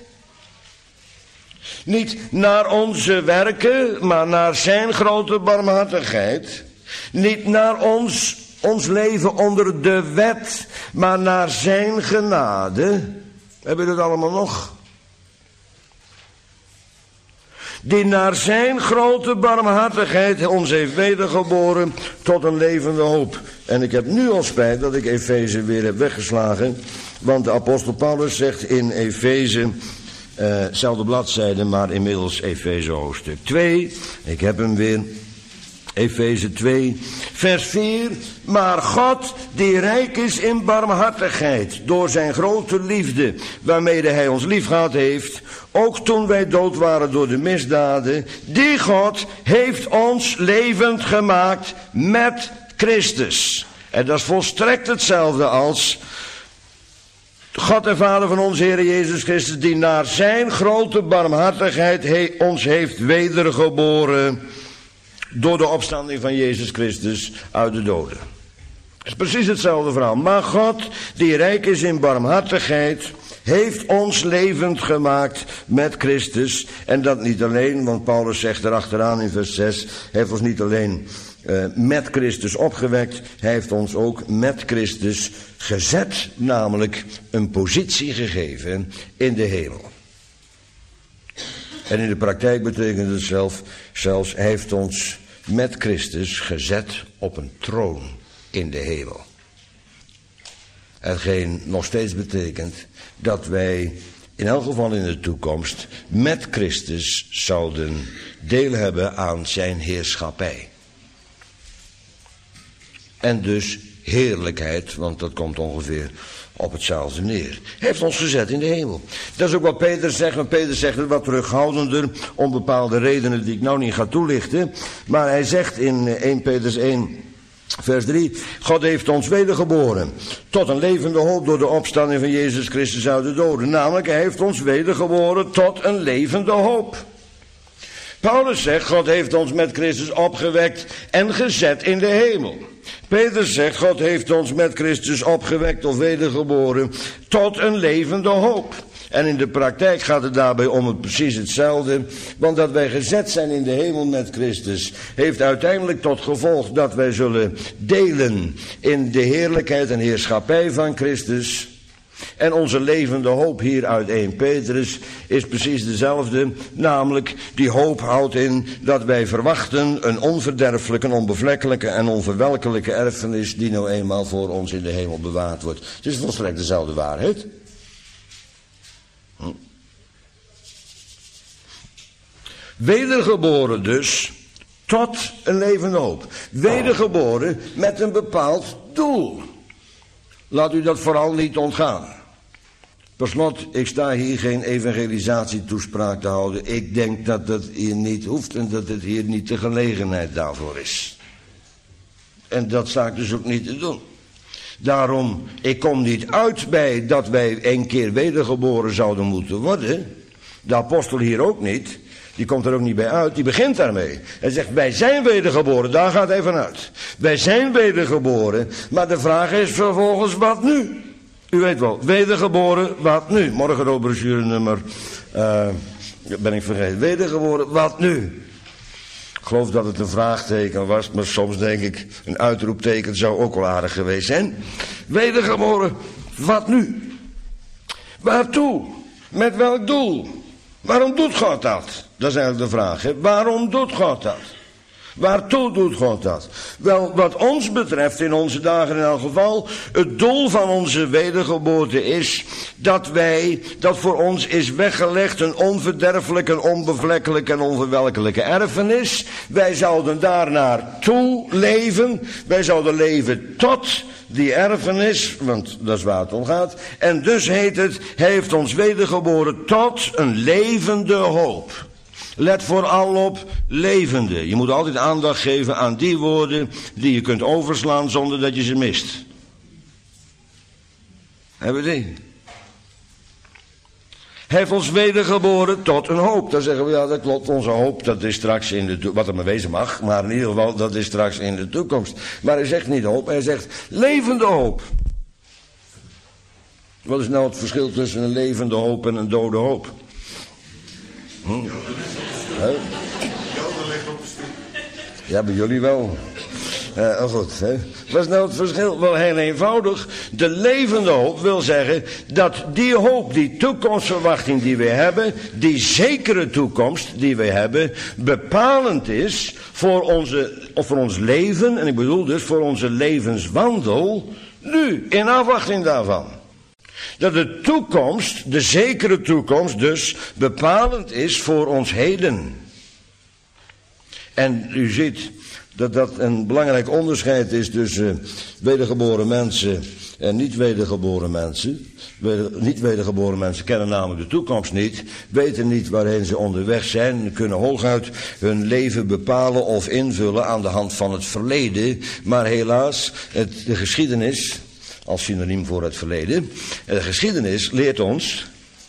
niet naar onze werken, maar naar zijn grote barmhartigheid, niet naar ons leven onder de wet, maar naar zijn genade. Hebben we dat allemaal nog? Die naar zijn grote barmhartigheid ons heeft wedergeboren tot een levende hoop. En ik heb nu al spijt dat ik Efeze weer heb weggeslagen. Want de apostel Paulus zegt in Efeze, zelfde bladzijde, maar inmiddels Efeze hoofdstuk 2. Ik heb hem weer. Efeze 2, vers 4. Maar God, die rijk is in barmhartigheid, door zijn grote liefde, waarmede hij ons liefgehad heeft, ook toen wij dood waren door de misdaden, die God heeft ons levend gemaakt met Christus. En dat is volstrekt hetzelfde als God en Vader van onze Heer Jezus Christus, die naar zijn grote barmhartigheid ons heeft wedergeboren door de opstanding van Jezus Christus uit de doden. Het is precies hetzelfde verhaal. Maar God, die rijk is in barmhartigheid, heeft ons levend gemaakt met Christus. En dat niet alleen, want Paulus zegt erachteraan in vers 6, heeft ons niet alleen met Christus opgewekt, hij heeft ons ook met Christus gezet, namelijk een positie gegeven in de hemel. En in de praktijk betekent het zelfs, hij heeft ons met Christus gezet op een troon in de hemel. Hetgeen nog steeds betekent dat wij in elk geval in de toekomst met Christus zouden deel hebben aan zijn heerschappij. En dus heerlijkheid, want dat komt ongeveer op hetzelfde neer. Hij heeft ons gezet in de hemel. Dat is ook wat Peter zegt, want Peter zegt het wat terughoudender om bepaalde redenen die ik nou niet ga toelichten. Maar hij zegt in 1 Petrus 1 vers 3, God heeft ons wedergeboren tot een levende hoop door de opstanding van Jezus Christus uit de doden. Namelijk, hij heeft ons wedergeboren tot een levende hoop. Paulus zegt, God heeft ons met Christus opgewekt en gezet in de hemel. Peter zegt, God heeft ons met Christus opgewekt of wedergeboren tot een levende hoop. En in de praktijk gaat het daarbij om het precies hetzelfde. Want dat wij gezet zijn in de hemel met Christus heeft uiteindelijk tot gevolg dat wij zullen delen in de heerlijkheid en heerschappij van Christus. En onze levende hoop hier uit 1 Petrus is precies dezelfde. Namelijk, die hoop houdt in dat wij verwachten een onverderfelijke, een onbevlekkelijke en onverwelkelijke erfenis die nou eenmaal voor ons in de hemel bewaard wordt. Het is volstrekt dezelfde waarheid. Wedergeboren dus tot een levende hoop. Wedergeboren met een bepaald doel. Laat u dat vooral niet ontgaan. Per slot, ik sta hier geen evangelisatietoespraak te houden. Ik denk dat dat hier niet hoeft en dat het hier niet de gelegenheid daarvoor is. En dat sta ik dus ook niet te doen. Daarom, ik kom niet uit bij dat wij een keer wedergeboren zouden moeten worden. De apostel hier ook niet. Die komt er ook niet bij uit, die begint daarmee. Hij zegt, wij zijn wedergeboren, daar gaat hij vanuit. Wij zijn wedergeboren, maar de vraag is vervolgens, wat nu? U weet wel, wedergeboren, wat nu? Morgen ook brochure nummer, ben ik vergeten. Wedergeboren, wat nu? Ik geloof dat het een vraagteken was, maar soms denk ik, een uitroepteken zou ook wel aardig geweest zijn. Wedergeboren, wat nu? Waartoe? Met welk doel? Waarom doet God dat? Dat is eigenlijk de vraag. Hè? Waarom doet God dat? Waartoe doet God dat? Wel, wat ons betreft, in onze dagen in elk geval, het doel van onze wedergeboorte is dat voor ons is weggelegd een onverderfelijke, een onbevlekkelijke en onverwelkelijke erfenis. Wij zouden daar naartoe leven. Wij zouden leven tot die erfenis, want dat is waar het om gaat. En dus heet het, hij heeft ons wedergeboren tot een levende hoop. Let vooral op levende. Je moet altijd aandacht geven aan die woorden die je kunt overslaan zonder dat je ze mist. Hebben we die? Hij heeft ons wedergeboren tot een hoop. Dan zeggen we, ja dat klopt, onze hoop dat is straks in de toekomst. Wat er maar wezen mag, maar in ieder geval dat is straks in de toekomst. Maar hij zegt niet hoop, hij zegt levende hoop. Wat is nou het verschil tussen een levende hoop en een dode hoop? Ja, bij jullie wel. Goed, hè? Wat is nou het verschil? Wel heel eenvoudig. De levende hoop wil zeggen dat die hoop, die toekomstverwachting die we hebben, die zekere toekomst die we hebben, bepalend is voor ons leven, en ik bedoel dus voor onze levenswandel, nu, in afwachting daarvan. Dat de toekomst, de zekere toekomst dus, bepalend is voor ons heden. En u ziet dat dat een belangrijk onderscheid is tussen wedergeboren mensen en niet wedergeboren mensen. Niet wedergeboren mensen kennen namelijk de toekomst niet, weten niet waarheen ze onderweg zijn en kunnen hooguit hun leven bepalen of invullen aan de hand van het verleden. Maar helaas, de geschiedenis, als synoniem voor het verleden, de geschiedenis leert ons.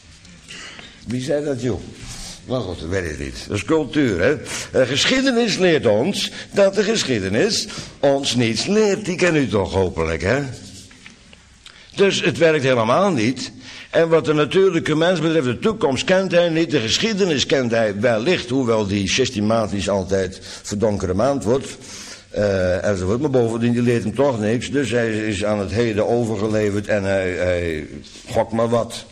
Wie zei dat, joh? Maar goed, dat weet ik niet. Dat is cultuur, hè. De geschiedenis leert ons dat de geschiedenis ons niets leert. Die kent u toch hopelijk, hè. Dus het werkt helemaal niet. En wat de natuurlijke mens betreft, de toekomst kent hij niet. De geschiedenis kent hij wellicht, hoewel die systematisch altijd verdonkerend wordt. Enzovoort. Maar bovendien, die leert hem toch niks. Dus hij is aan het heden overgeleverd en hij gokt maar wat.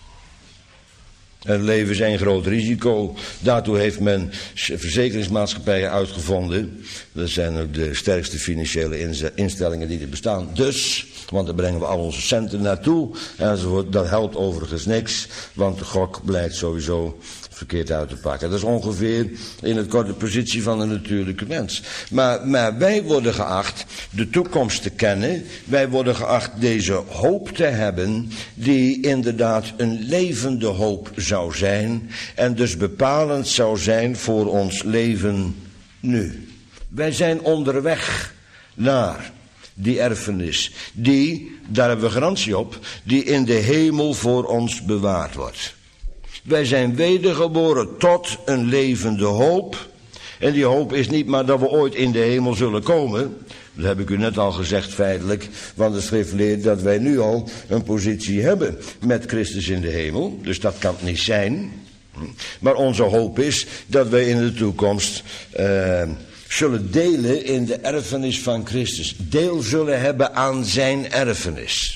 Het leven is een groot risico. Daartoe heeft men verzekeringsmaatschappijen uitgevonden. Dat zijn ook de sterkste financiële instellingen die er bestaan. Dus, want daar brengen we al onze centen naartoe. Enzovoort. Dat helpt overigens niks. Want de gok blijkt sowieso verkeerd uit te pakken. Dat is ongeveer in het korte positie van de natuurlijke mens. Maar wij worden geacht de toekomst te kennen. Wij worden geacht deze hoop te hebben, die inderdaad een levende hoop zou zijn en dus bepalend zou zijn voor ons leven nu. Wij zijn onderweg naar die erfenis, die, daar hebben we garantie op, die in de hemel voor ons bewaard wordt. Wij zijn wedergeboren tot een levende hoop. En die hoop is niet maar dat we ooit in de hemel zullen komen. Dat heb ik u net al gezegd feitelijk. Want de schrift leert dat wij nu al een positie hebben met Christus in de hemel. Dus dat kan het niet zijn. Maar onze hoop is dat wij in de toekomst zullen delen in de erfenis van Christus. Deel zullen hebben aan zijn erfenis.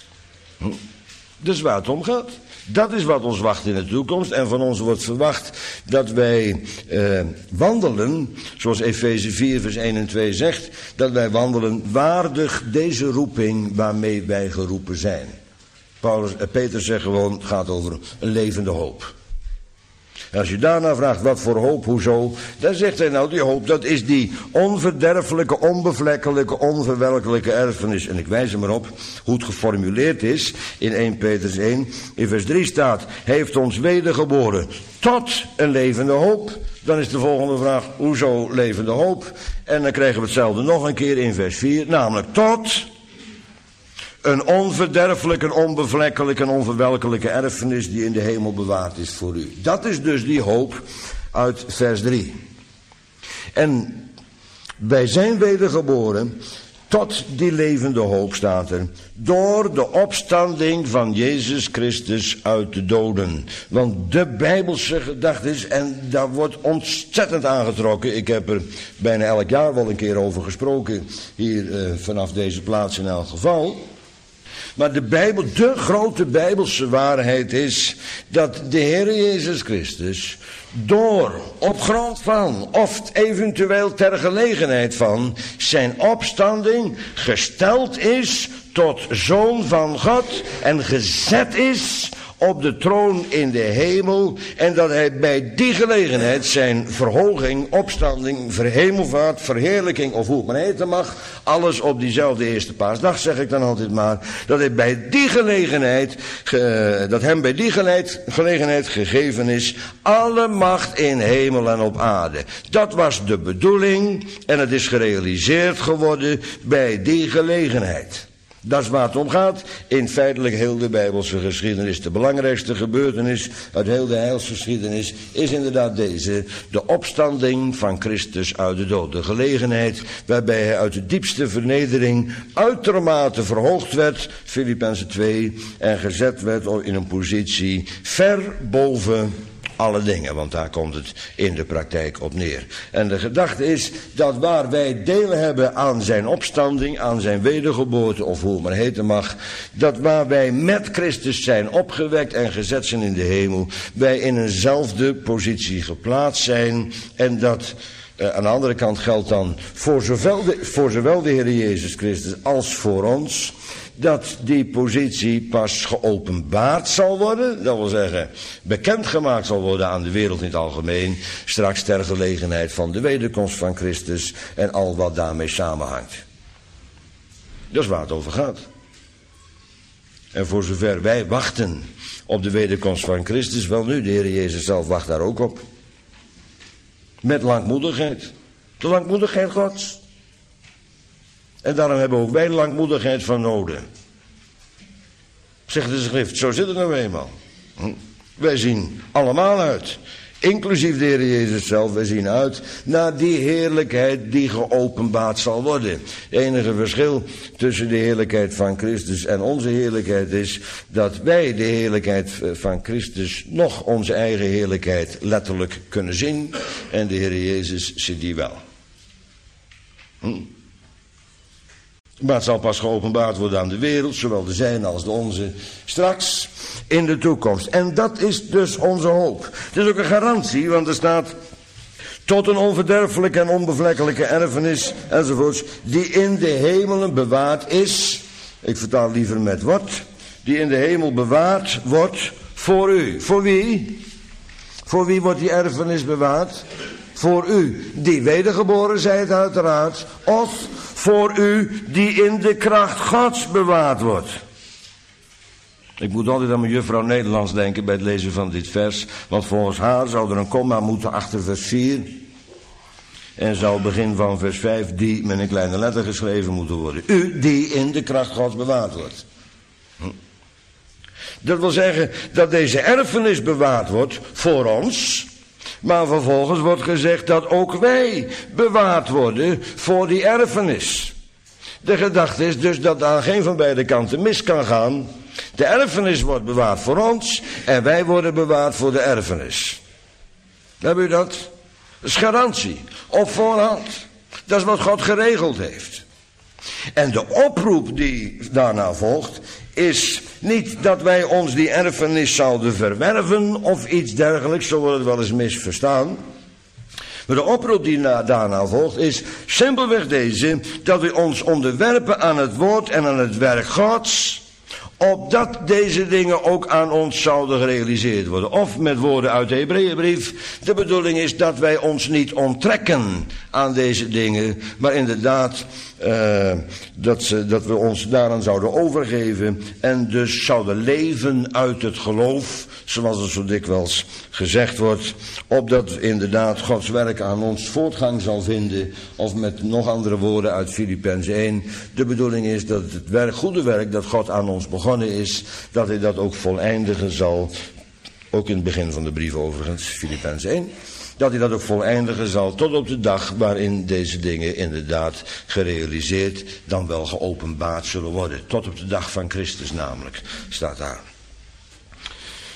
Dat is waar het om gaat. Dat is wat ons wacht in de toekomst. En van ons wordt verwacht dat wij wandelen, zoals Efeze 4 vers 1 en 2 zegt, dat wij wandelen waardig deze roeping waarmee wij geroepen zijn. Peter zegt gewoon, het gaat over een levende hoop. En als je daarna vraagt, wat voor hoop, hoezo, dan zegt hij nou, die hoop, dat is die onverderfelijke, onbevlekkelijke, onverwelkelijke erfenis. En ik wijs hem erop hoe het geformuleerd is in 1 Petrus 1. In vers 3 staat, hij heeft ons wedergeboren tot een levende hoop. Dan is de volgende vraag, hoezo levende hoop? En dan krijgen we hetzelfde nog een keer in vers 4, namelijk tot een onverderfelijke, een onbevlekkelijke en onverwelkelijke erfenis die in de hemel bewaard is voor u. Dat is dus die hoop uit vers 3. En wij zijn wedergeboren tot die levende hoop, staat er, door de opstanding van Jezus Christus uit de doden. Want de Bijbelse gedachte is, en daar wordt ontzettend aangetrokken. Ik heb er bijna elk jaar wel een keer over gesproken, hier vanaf deze plaats in elk geval. Maar de Bijbel, de grote Bijbelse waarheid is dat de Heer Jezus Christus door, op grond van, of eventueel ter gelegenheid van zijn opstanding gesteld is tot Zoon van God en gezet is op de troon in de hemel, en dat hij bij die gelegenheid zijn verhoging, opstanding, verhemelvaart, verheerlijking, of hoe het maar heten mag, alles op diezelfde eerste paasdag, zeg ik dan altijd maar, dat hij bij die gelegenheid, dat hem bij die gelegenheid gegeven is, alle macht in hemel en op aarde. Dat was de bedoeling en het is gerealiseerd geworden bij die gelegenheid. Dat is waar het om gaat. In feitelijk heel de Bijbelse geschiedenis. De belangrijkste gebeurtenis uit heel de heilsgeschiedenis is inderdaad deze. De opstanding van Christus uit de dood. De gelegenheid waarbij hij uit de diepste vernedering uitermate verhoogd werd. Filippenzen 2. En gezet werd in een positie ver boven alle dingen, want daar komt het in de praktijk op neer. En de gedachte is dat waar wij deel hebben aan zijn opstanding, aan zijn wedergeboorte, of hoe het maar heten mag, dat waar wij met Christus zijn opgewekt en gezet zijn in de hemel, wij in eenzelfde positie geplaatst zijn, en dat aan de andere kant geldt dan voor zowel de Heer Jezus Christus als voor ons, dat die positie pas geopenbaard zal worden, dat wil zeggen bekendgemaakt zal worden aan de wereld in het algemeen, straks ter gelegenheid van de wederkomst van Christus en al wat daarmee samenhangt. Dat is waar het over gaat. En voor zover wij wachten op de wederkomst van Christus, wel nu, de Heer Jezus zelf wacht daar ook op. Met langmoedigheid. De langmoedigheid Gods. En daarom hebben ook wij langmoedigheid van nodig. Zegt de schrift, zo zit het nou eenmaal. Wij zien allemaal uit, inclusief de Heer Jezus zelf, wij zien uit naar die heerlijkheid die geopenbaard zal worden. Het enige verschil tussen de heerlijkheid van Christus en onze heerlijkheid is dat wij de heerlijkheid van Christus nog onze eigen heerlijkheid letterlijk kunnen zien. En de Heer Jezus ziet die wel. Maar het zal pas geopenbaard worden aan de wereld, zowel de zijne als de onze, straks in de toekomst. En dat is dus onze hoop. Het is ook een garantie, want er staat tot een onverderfelijke en onbevlekkelijke erfenis, enzovoorts, die in de hemelen bewaard is. Ik vertaal liever met wordt. Die in de hemel bewaard wordt voor u. Voor wie? Voor wie wordt die erfenis bewaard? Voor u die wedergeboren zijt uiteraard, of voor u die in de kracht Gods bewaard wordt. Ik moet altijd aan mijn juffrouw Nederlands denken bij het lezen van dit vers, want volgens haar zou er een komma moeten achter vers 4 en zou het begin van vers 5 die met een kleine letter geschreven moeten worden. U die in de kracht Gods bewaard wordt. Dat wil zeggen dat deze erfenis bewaard wordt voor ons. Maar vervolgens wordt gezegd dat ook wij bewaard worden voor die erfenis. De gedachte is dus dat aan geen van beide kanten mis kan gaan. De erfenis wordt bewaard voor ons en wij worden bewaard voor de erfenis. Hebben u dat? Dat is garantie, op voorhand. Dat is wat God geregeld heeft. En de oproep die daarna volgt is niet dat wij ons die erfenis zouden verwerven of iets dergelijks, zo wordt het wel eens misverstaan. Maar de oproep die daarna volgt is simpelweg deze, dat we ons onderwerpen aan het woord en aan het werk Gods, opdat deze dingen ook aan ons zouden gerealiseerd worden. Of met woorden uit de Hebreeënbrief, de bedoeling is dat wij ons niet onttrekken aan deze dingen, maar inderdaad dat we ons daaraan zouden overgeven en dus zouden leven uit het geloof, zoals het zo dikwijls gezegd wordt, opdat inderdaad Gods werk aan ons voortgang zal vinden, of met nog andere woorden uit Filippenzen 1, de bedoeling is dat het goede werk dat God aan ons begonnen is, dat hij dat ook voleindigen zal, ook in het begin van de brief overigens, Filippenzen 1, dat hij dat ook voleindigen zal tot op de dag waarin deze dingen inderdaad gerealiseerd, dan wel geopenbaard zullen worden. Tot op de dag van Christus namelijk, staat daar.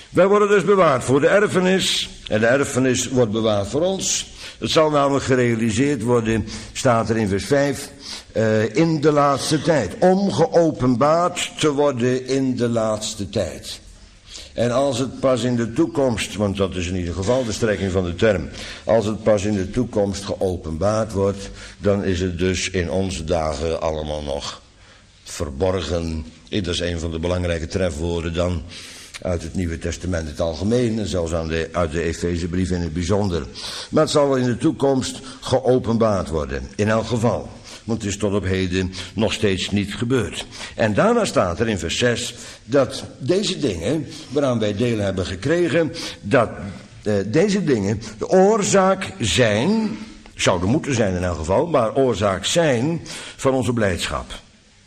Wij worden dus bewaard voor de erfenis. En de erfenis wordt bewaard voor ons. Het zal namelijk gerealiseerd worden, staat er in vers 5, in de laatste tijd. Om geopenbaard te worden in de laatste tijd. En als het pas in de toekomst, want dat is in ieder geval de strekking van de term, als het pas in de toekomst geopenbaard wordt, dan is het dus in onze dagen allemaal nog verborgen. Dat is een van de belangrijke trefwoorden dan uit het Nieuwe Testament in het algemeen en zelfs uit de Efezebrief in het bijzonder. Maar het zal in de toekomst geopenbaard worden, in elk geval. Want het is tot op heden nog steeds niet gebeurd. En daarna staat er in vers 6 dat deze dingen, waaraan wij deel hebben gekregen, dat deze dingen de oorzaak zijn, zouden moeten zijn in elk geval, maar oorzaak zijn van onze blijdschap.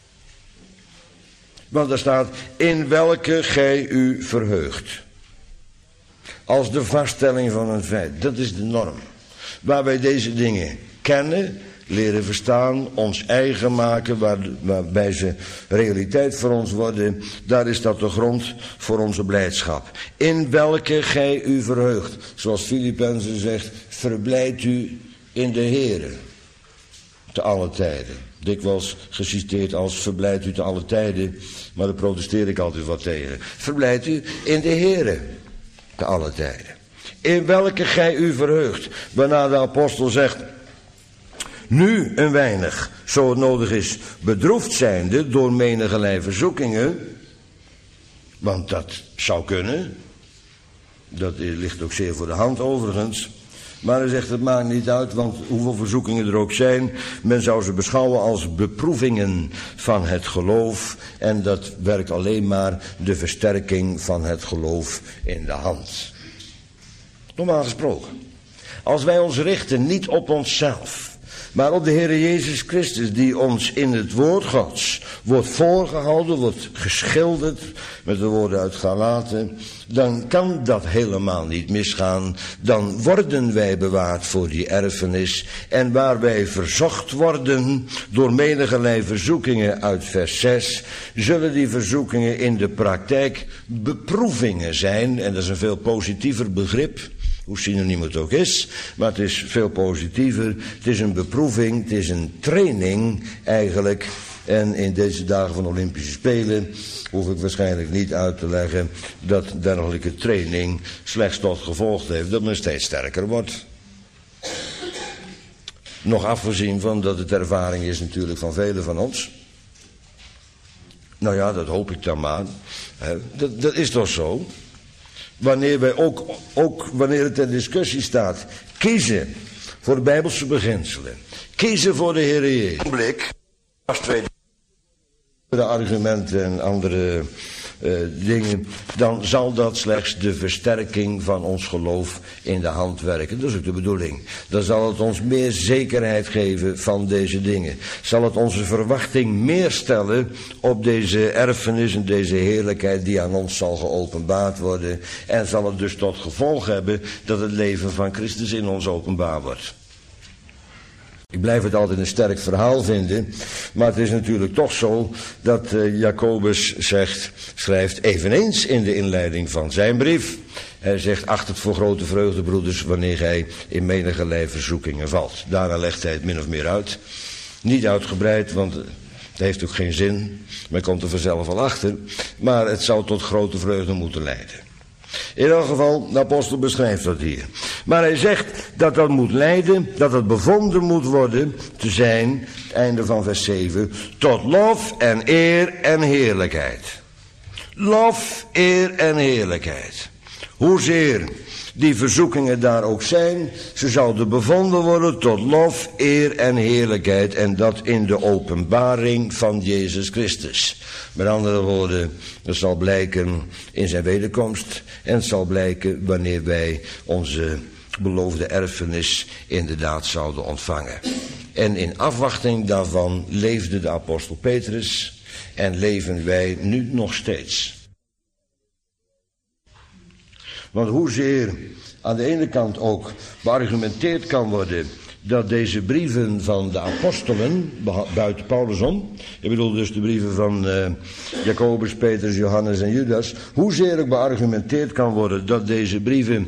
Want daar staat, in welke gij u verheugt. Als de vaststelling van een feit. Dat is de norm. Waar wij deze dingen kennen, leren verstaan, ons eigen maken, waarbij ze realiteit voor ons worden, daar is dat de grond voor onze blijdschap. In welke gij u verheugt. Zoals Filippenzen zegt, verblijd u in de Heere. Te alle tijden. Dikwijls geciteerd als verblijd u te alle tijden, maar daar protesteer ik altijd wat tegen. Verblijd u in de Heere te alle tijden. In welke gij u verheugt. Waarna de apostel zegt, nu een weinig, zo het nodig is, bedroefd zijnde door menigerlei verzoekingen. Want dat zou kunnen. Dat ligt ook zeer voor de hand overigens. Maar hij zegt, het maakt niet uit, want hoeveel verzoekingen er ook zijn, men zou ze beschouwen als beproevingen van het geloof. En dat werkt alleen maar de versterking van het geloof in de hand. Normaal gesproken. Als wij ons richten niet op onszelf, maar op de Heer Jezus Christus, die ons in het woord Gods wordt voorgehouden, wordt geschilderd met de woorden uit Galaten, dan kan dat helemaal niet misgaan. Dan worden wij bewaard voor die erfenis. En waar wij verzocht worden door menigerlei verzoekingen uit vers 6, zullen die verzoekingen in de praktijk beproevingen zijn. En dat is een veel positiever begrip. Hoe synoniem het ook is, maar het is veel positiever. Het is een beproeving, het is een training eigenlijk. En in deze dagen van de Olympische Spelen hoef ik waarschijnlijk niet uit te leggen dat dergelijke training slechts tot gevolg heeft dat men steeds sterker wordt. Nog afgezien van dat het ervaring is natuurlijk van velen van ons. Nou ja, dat hoop ik dan maar. Dat is toch zo. Wanneer wij ook wanneer het ter discussie staat, kiezen voor de Bijbelse beginselen. Kiezen voor de Heer Jezus. Blik. Als twee de argumenten en andere dingen, dan zal dat slechts de versterking van ons geloof in de hand werken. Dat is ook de bedoeling. Dan zal het ons meer zekerheid geven van deze dingen. Zal het onze verwachting meer stellen op deze erfenis en deze heerlijkheid die aan ons zal geopenbaard worden. En zal het dus tot gevolg hebben dat het leven van Christus in ons openbaar wordt. Ik blijf het altijd een sterk verhaal vinden, maar het is natuurlijk toch zo dat Jacobus schrijft eveneens in de inleiding van zijn brief. Hij zegt, acht het voor grote vreugde, broeders, wanneer gij in menigerlei verzoekingen valt. Daarna legt hij het min of meer uit. Niet uitgebreid, want het heeft ook geen zin. Men komt er vanzelf al achter. Maar het zou tot grote vreugde moeten leiden. In elk geval, de apostel beschrijft dat hier. Maar hij zegt dat dat moet leiden, dat het bevonden moet worden te zijn, einde van vers 7, tot lof en eer en heerlijkheid. Lof, eer en heerlijkheid. Hoezeer die verzoekingen daar ook zijn, ze zouden bevonden worden tot lof, eer en heerlijkheid, en dat in de openbaring van Jezus Christus. Met andere woorden, het zal blijken in zijn wederkomst en het zal blijken wanneer wij onze beloofde erfenis inderdaad zouden ontvangen. En in afwachting daarvan leefde de apostel Petrus en leven wij nu nog steeds. Want hoezeer aan de ene kant ook beargumenteerd kan worden dat deze brieven van de apostelen, buiten Paulus om, ik bedoel dus de brieven van Jacobus, Petrus, Johannes en Judas, hoezeer ook beargumenteerd kan worden dat deze brieven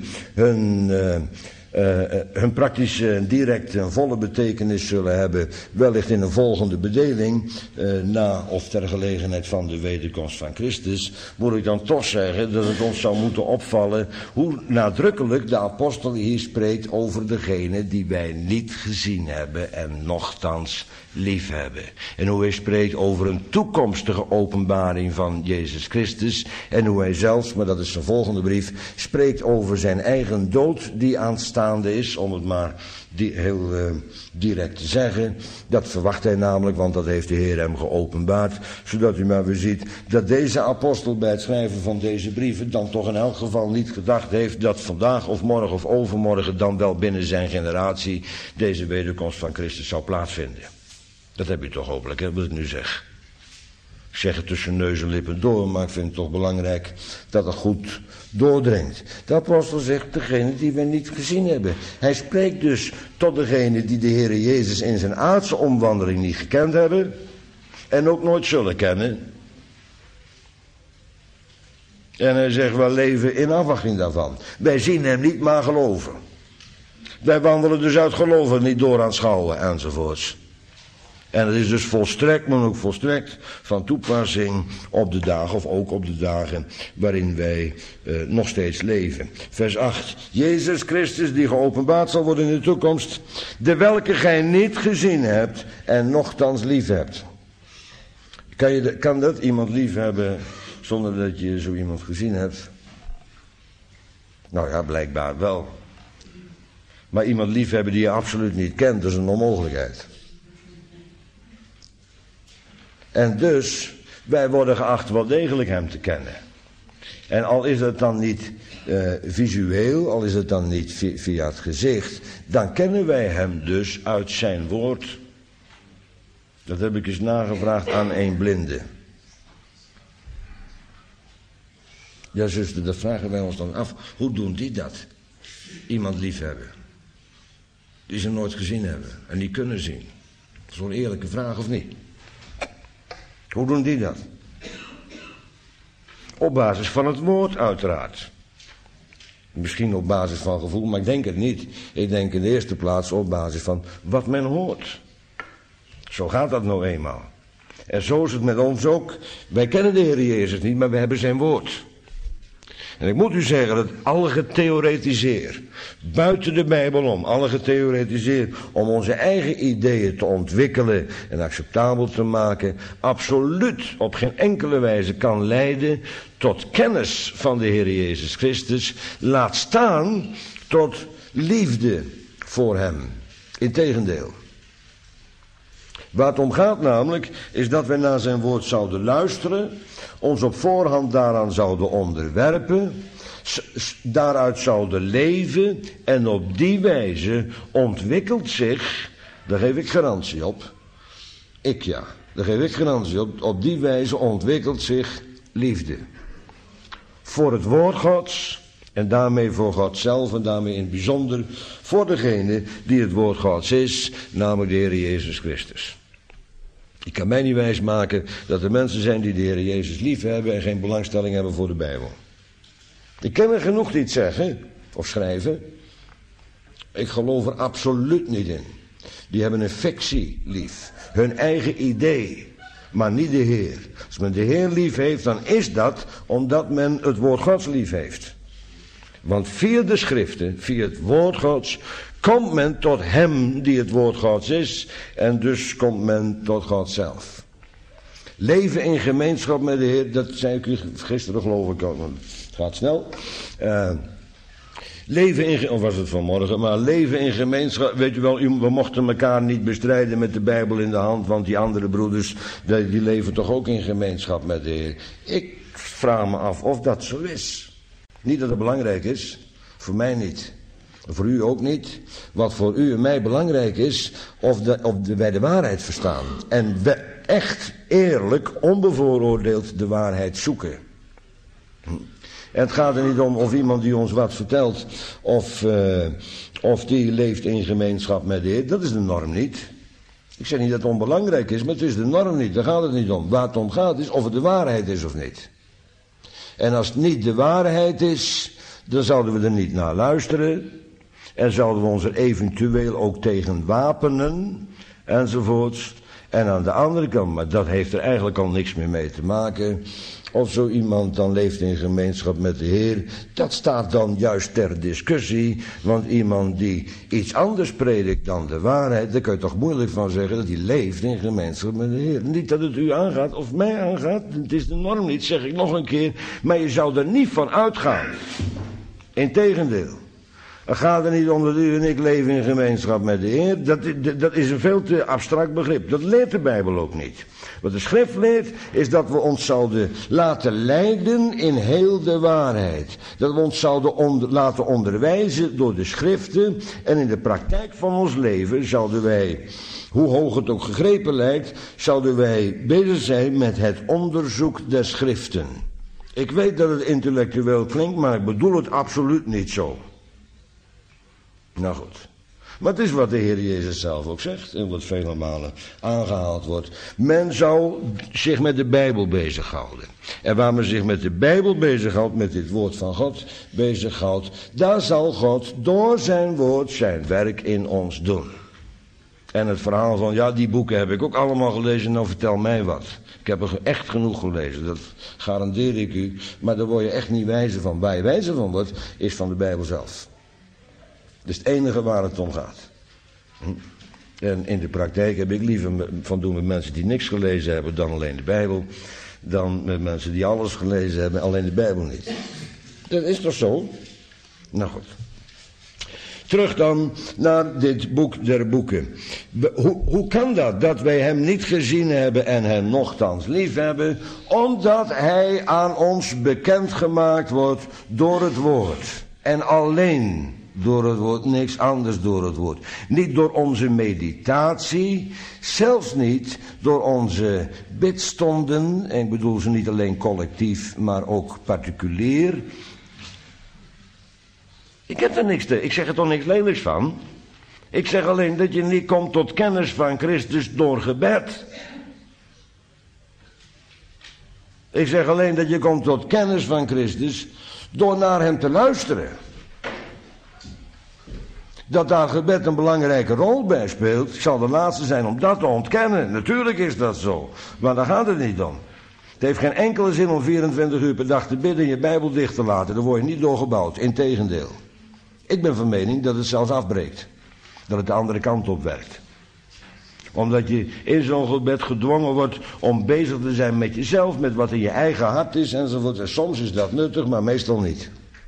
hun praktische en directe en volle betekenis zullen hebben, wellicht in een volgende bedeling, na of ter gelegenheid van de wederkomst van Christus, moet ik dan toch zeggen dat het ons zou moeten opvallen hoe nadrukkelijk de apostel hier spreekt over degene die wij niet gezien hebben en nochtans lief hebben. En hoe hij spreekt over een toekomstige openbaring van Jezus Christus. En hoe hij zelfs, maar dat is zijn volgende brief, spreekt over zijn eigen dood die aanstaande is. Om het maar heel direct te zeggen. Dat verwacht hij namelijk, want dat heeft de Heer hem geopenbaard. Zodat u maar weer ziet dat deze apostel bij het schrijven van deze brieven dan toch in elk geval niet gedacht heeft dat vandaag of morgen of overmorgen dan wel binnen zijn generatie deze wederkomst van Christus zou plaatsvinden. Dat heb je toch hopelijk, hè, wat ik nu zeg. Ik zeg het tussen neus en lippen door, maar ik vind het toch belangrijk dat het goed doordringt. De apostel zegt, degene die we niet gezien hebben. Hij spreekt dus tot degene die de Heer Jezus in zijn aardse omwandeling niet gekend hebben. En ook nooit zullen kennen. En hij zegt, we leven in afwachting daarvan. Wij zien hem niet, maar geloven. Wij wandelen dus uit geloven, niet door aanschouwen enzovoorts. En het is dus volstrekt, maar ook volstrekt van toepassing op de dagen, of ook op de dagen waarin wij nog steeds leven. Vers 8. Jezus Christus die geopenbaard zal worden in de toekomst, de welke gij niet gezien hebt en nochtans lief hebt. Kan dat iemand lief hebben zonder dat je zo iemand gezien hebt? Nou ja, blijkbaar wel. Maar iemand lief hebben die je absoluut niet kent, dat is een onmogelijkheid. En dus, wij worden geacht wel degelijk hem te kennen. En al is het dan niet visueel, al is het dan niet via het gezicht, dan kennen wij hem dus uit zijn woord. Dat heb ik eens nagevraagd aan een blinde. Ja, zuster, dat vragen wij ons dan af. Hoe doen die dat? Iemand liefhebben. Die ze nooit gezien hebben en die kunnen zien. Dat is wel een eerlijke vraag, of niet? Hoe doen die dat? Op basis van het woord uiteraard. Misschien op basis van gevoel, maar ik denk het niet. Ik denk in de eerste plaats op basis van wat men hoort. Zo gaat dat nou eenmaal. En zo is het met ons ook. Wij kennen de Heer Jezus niet, maar we hebben zijn woord. En ik moet u zeggen dat alle getheoretiseer, buiten de Bijbel om, alle getheoretiseer om onze eigen ideeën te ontwikkelen en acceptabel te maken, absoluut op geen enkele wijze kan leiden tot kennis van de Heer Jezus Christus, laat staan tot liefde voor hem. Integendeel. Waar het om gaat namelijk, is dat wij naar zijn woord zouden luisteren, ons op voorhand daaraan zouden onderwerpen, daaruit zouden leven en op die wijze ontwikkelt zich, daar geef ik garantie op, daar geef ik garantie op die wijze ontwikkelt zich liefde. Voor het woord Gods en daarmee voor God zelf en daarmee in het bijzonder voor degene die het woord Gods is, namelijk de Heer Jezus Christus. Ik kan mij niet wijsmaken dat er mensen zijn die de Heer Jezus lief hebben en geen belangstelling hebben voor de Bijbel. Ik ken er genoeg die het zeggen of schrijven. Ik geloof er absoluut niet in. Die hebben een fictie lief. Hun eigen idee, maar niet de Heer. Als men de Heer lief heeft, dan is dat omdat men het woord Gods lief heeft. Want via de schriften, via het woord Gods, komt men tot hem die het woord Gods is. En dus komt men tot God zelf. Leven in gemeenschap met de Heer, dat zei ik u gisteren geloof ik ook. Het gaat snel. Of was het vanmorgen, maar leven in gemeenschap. Weet u wel, we mochten elkaar niet bestrijden met de Bijbel in de hand. Want die andere broeders, die leven toch ook in gemeenschap met de Heer. Ik vraag me af of dat zo is. Niet dat het belangrijk is, voor mij niet. Voor u ook niet. Wat voor u en mij belangrijk is, of wij de waarheid verstaan. En we echt, eerlijk, onbevooroordeeld de waarheid zoeken. Het gaat er niet om of iemand die ons wat vertelt, of die leeft in gemeenschap met de Heer. Dat is de norm niet. Ik zeg niet dat het onbelangrijk is, maar het is de norm niet. Daar gaat het niet om. Waar het om gaat is of het de waarheid is of niet. En als het niet de waarheid is, dan zouden we er niet naar luisteren. En zouden we ons er eventueel ook tegen wapenen, enzovoorts. En aan de andere kant, maar dat heeft er eigenlijk al niks meer mee te maken. Of zo iemand dan leeft in gemeenschap met de Heer, dat staat dan juist ter discussie. Want iemand die iets anders predikt dan de waarheid, daar kun je toch moeilijk van zeggen dat hij leeft in gemeenschap met de Heer. Niet dat het u aangaat of mij aangaat, het is de norm niet, zeg ik nog een keer. Maar je zou er niet van uitgaan. Integendeel. Het gaat er niet om dat u en ik leven in gemeenschap met de Heer. Dat is een veel te abstract begrip. Dat leert de Bijbel ook niet. Wat de schrift leert is dat we ons zouden laten leiden in heel de waarheid. Dat we ons zouden laten onderwijzen door de schriften. En in de praktijk van ons leven zouden wij, hoe hoog het ook gegrepen lijkt, zouden wij bezig zijn met het onderzoek der schriften. Ik weet dat het intellectueel klinkt, maar ik bedoel het absoluut niet zo. Nou goed. Maar het is wat de Heer Jezus zelf ook zegt. En wat vele malen aangehaald wordt. Men zou zich met de Bijbel bezighouden. En waar men zich met de Bijbel bezighoudt, met dit woord van God bezighoudt, daar zal God door zijn woord zijn werk in ons doen. En het verhaal van, ja, die boeken heb ik ook allemaal gelezen, nou vertel mij wat. Ik heb er echt genoeg gelezen, dat garandeer ik u. Maar daar word je echt niet wijzer van. Waar je wijzer van wordt, is van de Bijbel zelf. Dat is het enige waar het om gaat. En in de praktijk heb ik liever van doen met mensen die niks gelezen hebben dan alleen de Bijbel. Dan met mensen die alles gelezen hebben, alleen de Bijbel niet. Dat is toch zo? Nou goed. Terug dan naar dit boek der boeken. Hoe kan dat? Dat wij hem niet gezien hebben en hem nochtans lief hebben? Omdat hij aan ons bekendgemaakt wordt door het woord. En alleen door het woord, niks anders door het woord. Niet door onze meditatie, zelfs niet door onze bidstonden. En ik bedoel ze niet alleen collectief, maar ook particulier. Ik heb er niks ik zeg er toch niks lelijks van. Ik zeg alleen dat je niet komt tot kennis van Christus door gebed. Ik zeg alleen dat je komt tot kennis van Christus door naar hem te luisteren. Dat daar gebed een belangrijke rol bij speelt, zal de laatste zijn om dat te ontkennen. Natuurlijk is dat zo, maar daar gaat het niet om. Het heeft geen enkele zin om 24 uur per dag te bidden en je Bijbel dicht te laten. Daar word je niet door gebouwd, integendeel. Ik ben van mening dat het zelfs afbreekt. Dat het de andere kant op werkt. Omdat je in zo'n gebed gedwongen wordt om bezig te zijn met jezelf, met wat in je eigen hart is enzovoort. En soms is dat nuttig, maar meestal niet.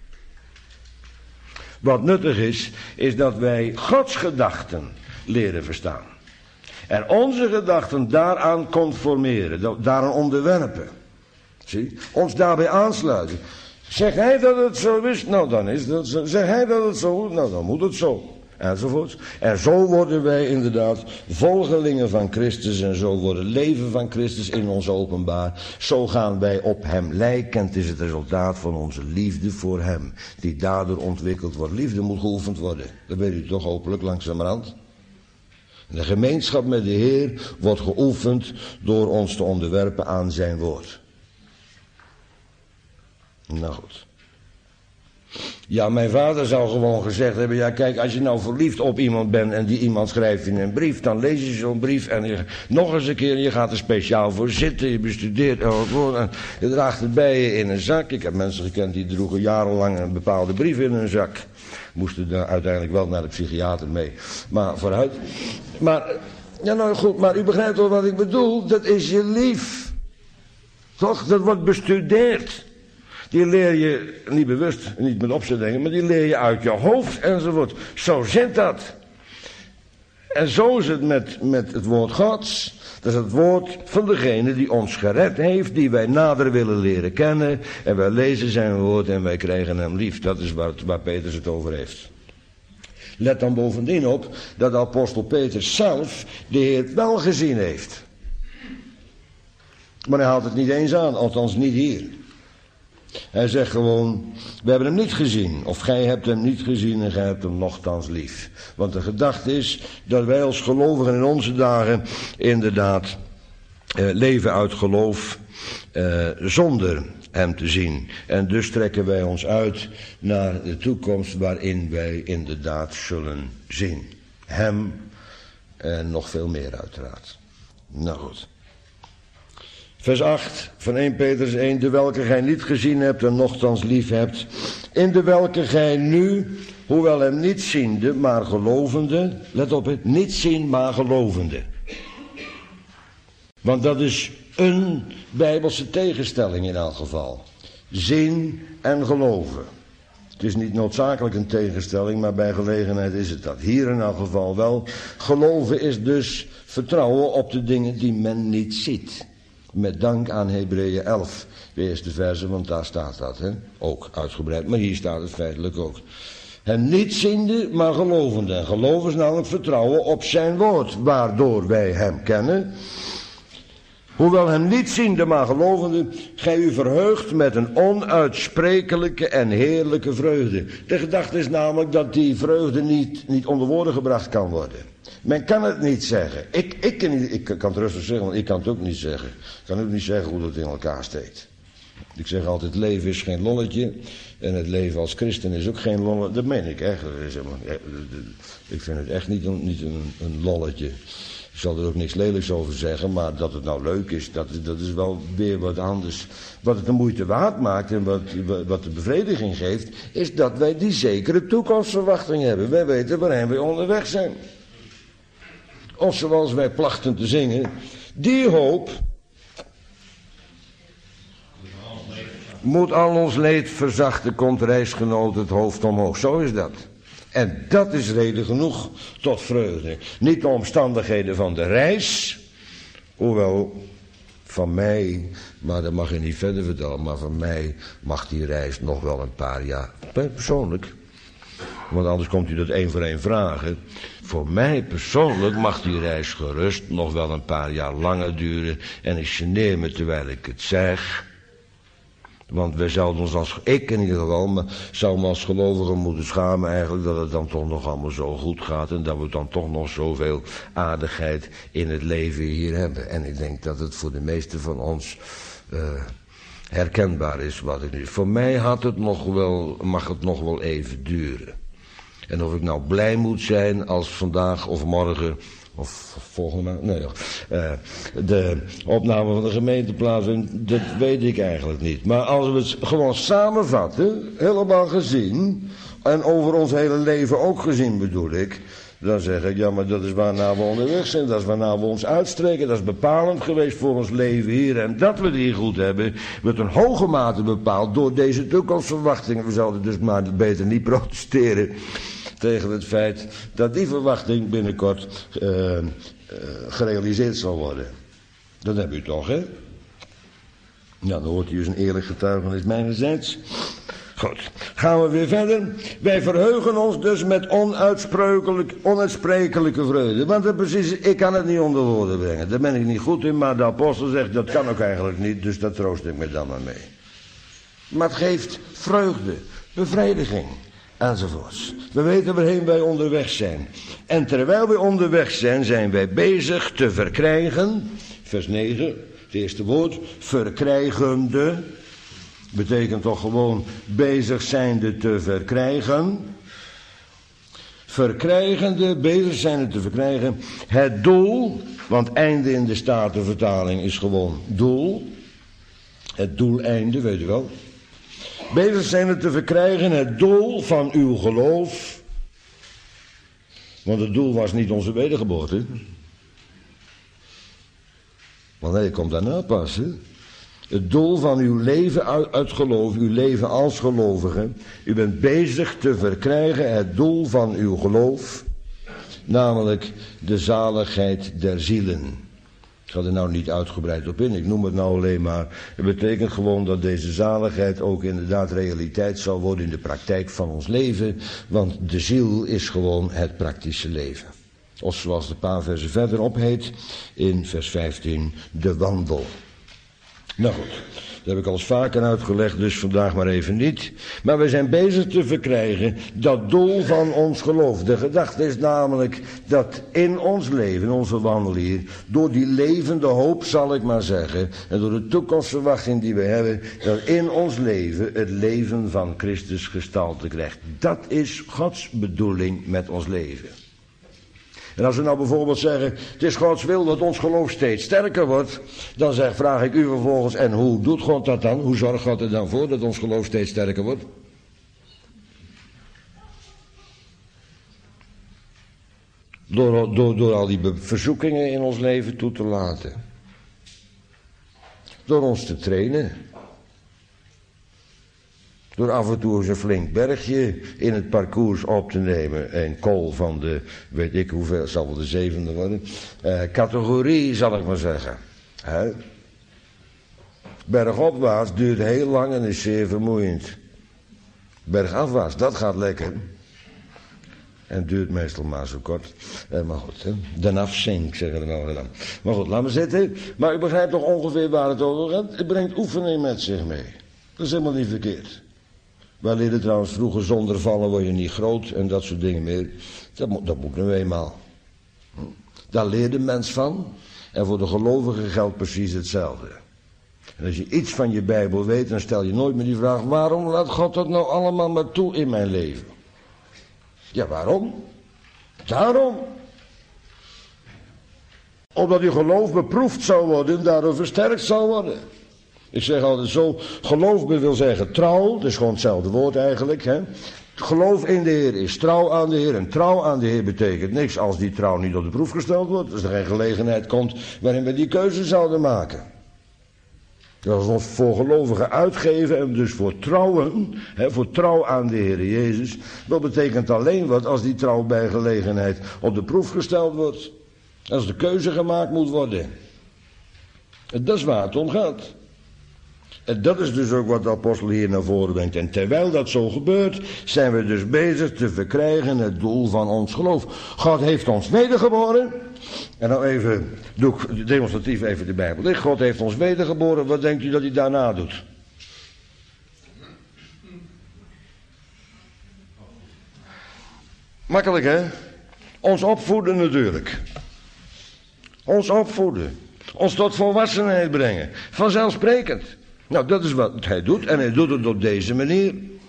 Wat nuttig is dat wij Gods gedachten leren verstaan. En onze gedachten daaraan conformeren, daaraan onderwerpen. Zie? Ons daarbij aansluiten. Zegt hij dat het zo is? Nou, dan is dat zo. Zegt hij dat het zo is? Nou, dan moet het zo. Enzovoort. En zo worden wij inderdaad volgelingen van Christus. En zo wordt het leven van Christus in ons openbaar. Zo gaan wij op hem lijken. En het is het resultaat van onze liefde voor hem. Die daardoor ontwikkeld wordt. Liefde moet geoefend worden. Dat weet u toch hopelijk langzamerhand. De gemeenschap met de Heer wordt geoefend door ons te onderwerpen aan zijn woord. Nou goed. Ja, mijn vader zou gewoon gezegd hebben, ja kijk, als je nou verliefd op iemand bent en die iemand schrijft in een brief, dan lees je zo'n brief en nog eens een keer, je gaat er speciaal voor zitten, je bestudeert en je draagt het bij je in een zak. Ik heb mensen gekend die droegen jarenlang een bepaalde brief in hun zak. Moesten daar uiteindelijk wel naar de psychiater mee. Maar vooruit. Maar, ja nou goed, maar u begrijpt wel wat ik bedoel, dat is je lief. Toch, dat wordt bestudeerd. Die leer je, niet bewust, niet met opzet denken, maar die leer je uit je hoofd enzovoort. Zo zit dat. En zo is het met het woord Gods. Dat is het woord van degene die ons gered heeft, die wij nader willen leren kennen. En wij lezen zijn woord en wij krijgen hem lief. Dat is waar Petrus het over heeft. Let dan bovendien op dat de apostel Petrus zelf de Heer wel gezien heeft. Maar hij haalt het niet eens aan, althans niet hier. Hij zegt gewoon, we hebben hem niet gezien. Of gij hebt hem niet gezien en gij hebt hem nochtans lief. Want de gedachte is dat wij als gelovigen in onze dagen inderdaad leven uit geloof zonder hem te zien. En dus trekken wij ons uit naar de toekomst waarin wij inderdaad zullen zien. Hem en nog veel meer uiteraard. Nou goed. Vers 8 van 1 Petrus 1. De welke gij niet gezien hebt en nochtans lief hebt. In de welke gij nu, hoewel hem niet ziende, maar gelovende. Let op het, niet zien, maar gelovende. Want dat is een Bijbelse tegenstelling in elk geval. Zien en geloven. Het is niet noodzakelijk een tegenstelling, maar bij gelegenheid is het dat. Hier in elk geval wel. Geloven is dus vertrouwen op de dingen die men niet ziet. Met dank aan Hebreeën 11, de eerste verse, want daar staat dat, hè? Ook uitgebreid, maar hier staat het feitelijk ook. Hem niet ziende, maar gelovende. En geloven is namelijk vertrouwen op zijn woord, waardoor wij hem kennen. Hoewel hem niet ziende, maar gelovende, gij u verheugt met een onuitsprekelijke en heerlijke vreugde. De gedachte is namelijk dat die vreugde niet onder woorden gebracht kan worden. Men kan het niet zeggen. Ik kan het rustig zeggen, want ik kan het ook niet zeggen. Ik kan ook niet zeggen hoe dat in elkaar steekt. Ik zeg altijd, het leven is geen lolletje. En het leven als christen is ook geen lolletje. Dat meen ik echt. Ik vind het echt niet een lolletje. Ik zal er ook niks lelijks over zeggen, maar dat het nou leuk is, dat is wel weer wat anders. Wat het de moeite waard maakt en wat de bevrediging geeft, is dat wij die zekere toekomstverwachting hebben. Wij weten waarheen wij onderweg zijn. Of zoals wij plachten te zingen, die hoop moet al ons leed verzachten, komt reisgenoot het hoofd omhoog. Zo is dat. En dat is reden genoeg tot vreugde. Niet de omstandigheden van de reis, hoewel van mij, maar dat mag je niet verder vertellen, maar van mij mag die reis nog wel een paar jaar, persoonlijk. Want anders komt u dat één voor één vragen. Voor mij persoonlijk mag die reis gerust nog wel een paar jaar langer duren. En ik geneer me terwijl ik het zeg. Want wij zouden ons ik in ieder geval, maar zou me als gelovigen moeten schamen eigenlijk dat het dan toch nog allemaal zo goed gaat. En dat we dan toch nog zoveel aardigheid in het leven hier hebben. En ik denk dat het voor de meesten van ons herkenbaar is wat ik nu. Voor mij mag het nog wel even duren. En of ik nou blij moet zijn als vandaag of morgen of volgende maand, nee, de opname van de gemeente plaatsvindt, dat weet ik eigenlijk niet. Maar als we het gewoon samenvatten, helemaal gezien, en over ons hele leven ook gezien bedoel ik, dan zeg ik, ja, maar dat is waarnaar we onderweg zijn, dat is waarnaar we ons uitstreken, dat is bepalend geweest voor ons leven hier. En dat we die goed hebben, wordt in hoge mate bepaald door deze toekomstverwachtingen. We zouden dus maar beter niet protesteren tegen het feit dat die verwachting binnenkort gerealiseerd zal worden. Dat heb u toch, hè? Ja, dan hoort u eens een eerlijk getuigenis mijnerzijds. Goed, gaan we weer verder. Wij verheugen ons dus met onuitsprekelijke vreugde. Want dat precies, ik kan het niet onder woorden brengen. Daar ben ik niet goed in, maar de apostel zegt, dat kan ook eigenlijk niet, dus daar troost ik me dan maar mee. Maar het geeft vreugde, bevrediging, enzovoorts. We weten waarheen wij onderweg zijn. En terwijl wij onderweg zijn, zijn wij bezig te verkrijgen, vers 9, het eerste woord, verkrijgende, betekent toch gewoon bezig zijnde te verkrijgen. Verkrijgende, bezig zijnde te verkrijgen. Het doel, want einde in de Statenvertaling is gewoon doel. Het doeleinde, weet u wel. Bezig zijnde te verkrijgen het doel van uw geloof. Want het doel was niet onze wedergeboorte. Want nee, het komt daarna pas, hè. Het doel van uw leven uit geloof, uw leven als gelovige. U bent bezig te verkrijgen het doel van uw geloof. Namelijk de zaligheid der zielen. Ik ga er nou niet uitgebreid op in, ik noem het nou alleen maar. Het betekent gewoon dat deze zaligheid ook inderdaad realiteit zal worden in de praktijk van ons leven. Want de ziel is gewoon het praktische leven. Of zoals de paar versen verderop heet, in vers 15, de wandel. Nou goed, heb ik al eens vaker uitgelegd, dus vandaag maar even niet. Maar we zijn bezig te verkrijgen dat doel van ons geloof. De gedachte is namelijk dat in ons leven, in onze wandel hier, door die levende hoop zal ik maar zeggen, en door de toekomstverwachting die we hebben, dat in ons leven het leven van Christus gestalte krijgt. Dat is Gods bedoeling met ons leven. En als we nou bijvoorbeeld zeggen, het is Gods wil dat ons geloof steeds sterker wordt, dan vraag ik u vervolgens, en hoe doet God dat dan? Hoe zorgt God er dan voor dat ons geloof steeds sterker wordt? Door al die verzoekingen in ons leven toe te laten. Door ons te trainen. Door af en toe eens een flink bergje in het parcours op te nemen. Een kool van de, weet ik hoeveel, het zal wel de 7e worden. Categorie, zal ik maar zeggen. He? Bergopwaarts duurt heel lang en is zeer vermoeiend. Bergafwaarts, dat gaat lekker. En duurt meestal maar zo kort. Maar goed, hè? De afzink, zeggen we nou dan. Maar goed, laat me zitten. Maar u begrijpt toch ongeveer waar het over gaat. Het brengt oefening met zich mee. Dat is helemaal niet verkeerd. Wij leerden trouwens vroeger, zonder vallen word je niet groot en dat soort dingen meer. Dat moet nu eenmaal. Daar leert de mens van. En voor de gelovigen geldt precies hetzelfde. En als je iets van je Bijbel weet, dan stel je nooit meer die vraag, waarom laat God dat nou allemaal maar toe in mijn leven? Ja, waarom? Daarom. Omdat je geloof beproefd zou worden en daardoor versterkt zou worden. Ik zeg altijd zo, geloof wil zeggen trouw, dat is gewoon hetzelfde woord eigenlijk. Hè? Geloof in de Heer is trouw aan de Heer en trouw aan de Heer betekent niks als die trouw niet op de proef gesteld wordt. Als er geen gelegenheid komt waarin we die keuze zouden maken. Als we ons voor gelovigen uitgeven en dus voor trouwen, voor trouw aan de Heer Jezus, dat betekent alleen wat als die trouw bij gelegenheid op de proef gesteld wordt. Als de keuze gemaakt moet worden. En dat is waar het om gaat. En dat is dus ook wat de apostel hier naar voren brengt. En terwijl dat zo gebeurt, zijn we dus bezig te verkrijgen het doel van ons geloof. God heeft ons wedergeboren. En nou even, doe ik demonstratief even de Bijbel dicht. God heeft ons wedergeboren. Wat denkt u dat hij daarna doet? Makkelijk, hè? Ons opvoeden natuurlijk. Ons opvoeden. Ons tot volwassenheid brengen. Vanzelfsprekend. Nou, dat is wat hij doet. En hij doet het op deze manier.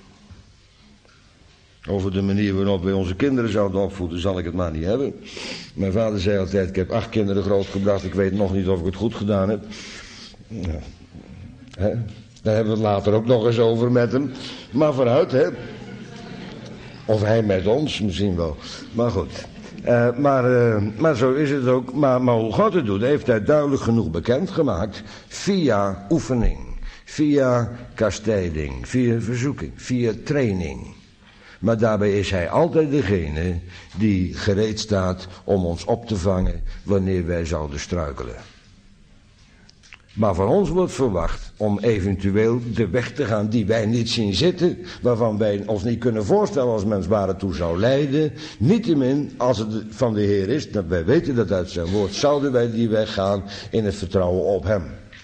Over de manier waarop wij onze kinderen zouden opvoeden, zal ik het maar niet hebben. Mijn vader zei altijd, ik heb 8 kinderen grootgebracht. Ik weet nog niet of ik het goed gedaan heb. Ja. Daar hebben we het later ook nog eens over met hem. Maar vooruit, hè. Of hij met ons, misschien wel. Maar goed. Maar zo is het ook. Maar hoe God het doet, heeft hij duidelijk genoeg bekendgemaakt. Via oefening. Via kastijding. Via verzoeking. Via training. Maar daarbij is hij altijd degene die gereed staat om ons op te vangen wanneer wij zouden struikelen. Maar van ons wordt verwacht om eventueel de weg te gaan die wij niet zien zitten, waarvan wij ons niet kunnen voorstellen als mens waar het toe zou leiden. Niettemin, als het van de Heer is, dat wij weten dat uit zijn woord, zouden wij die weg gaan in het vertrouwen op hem.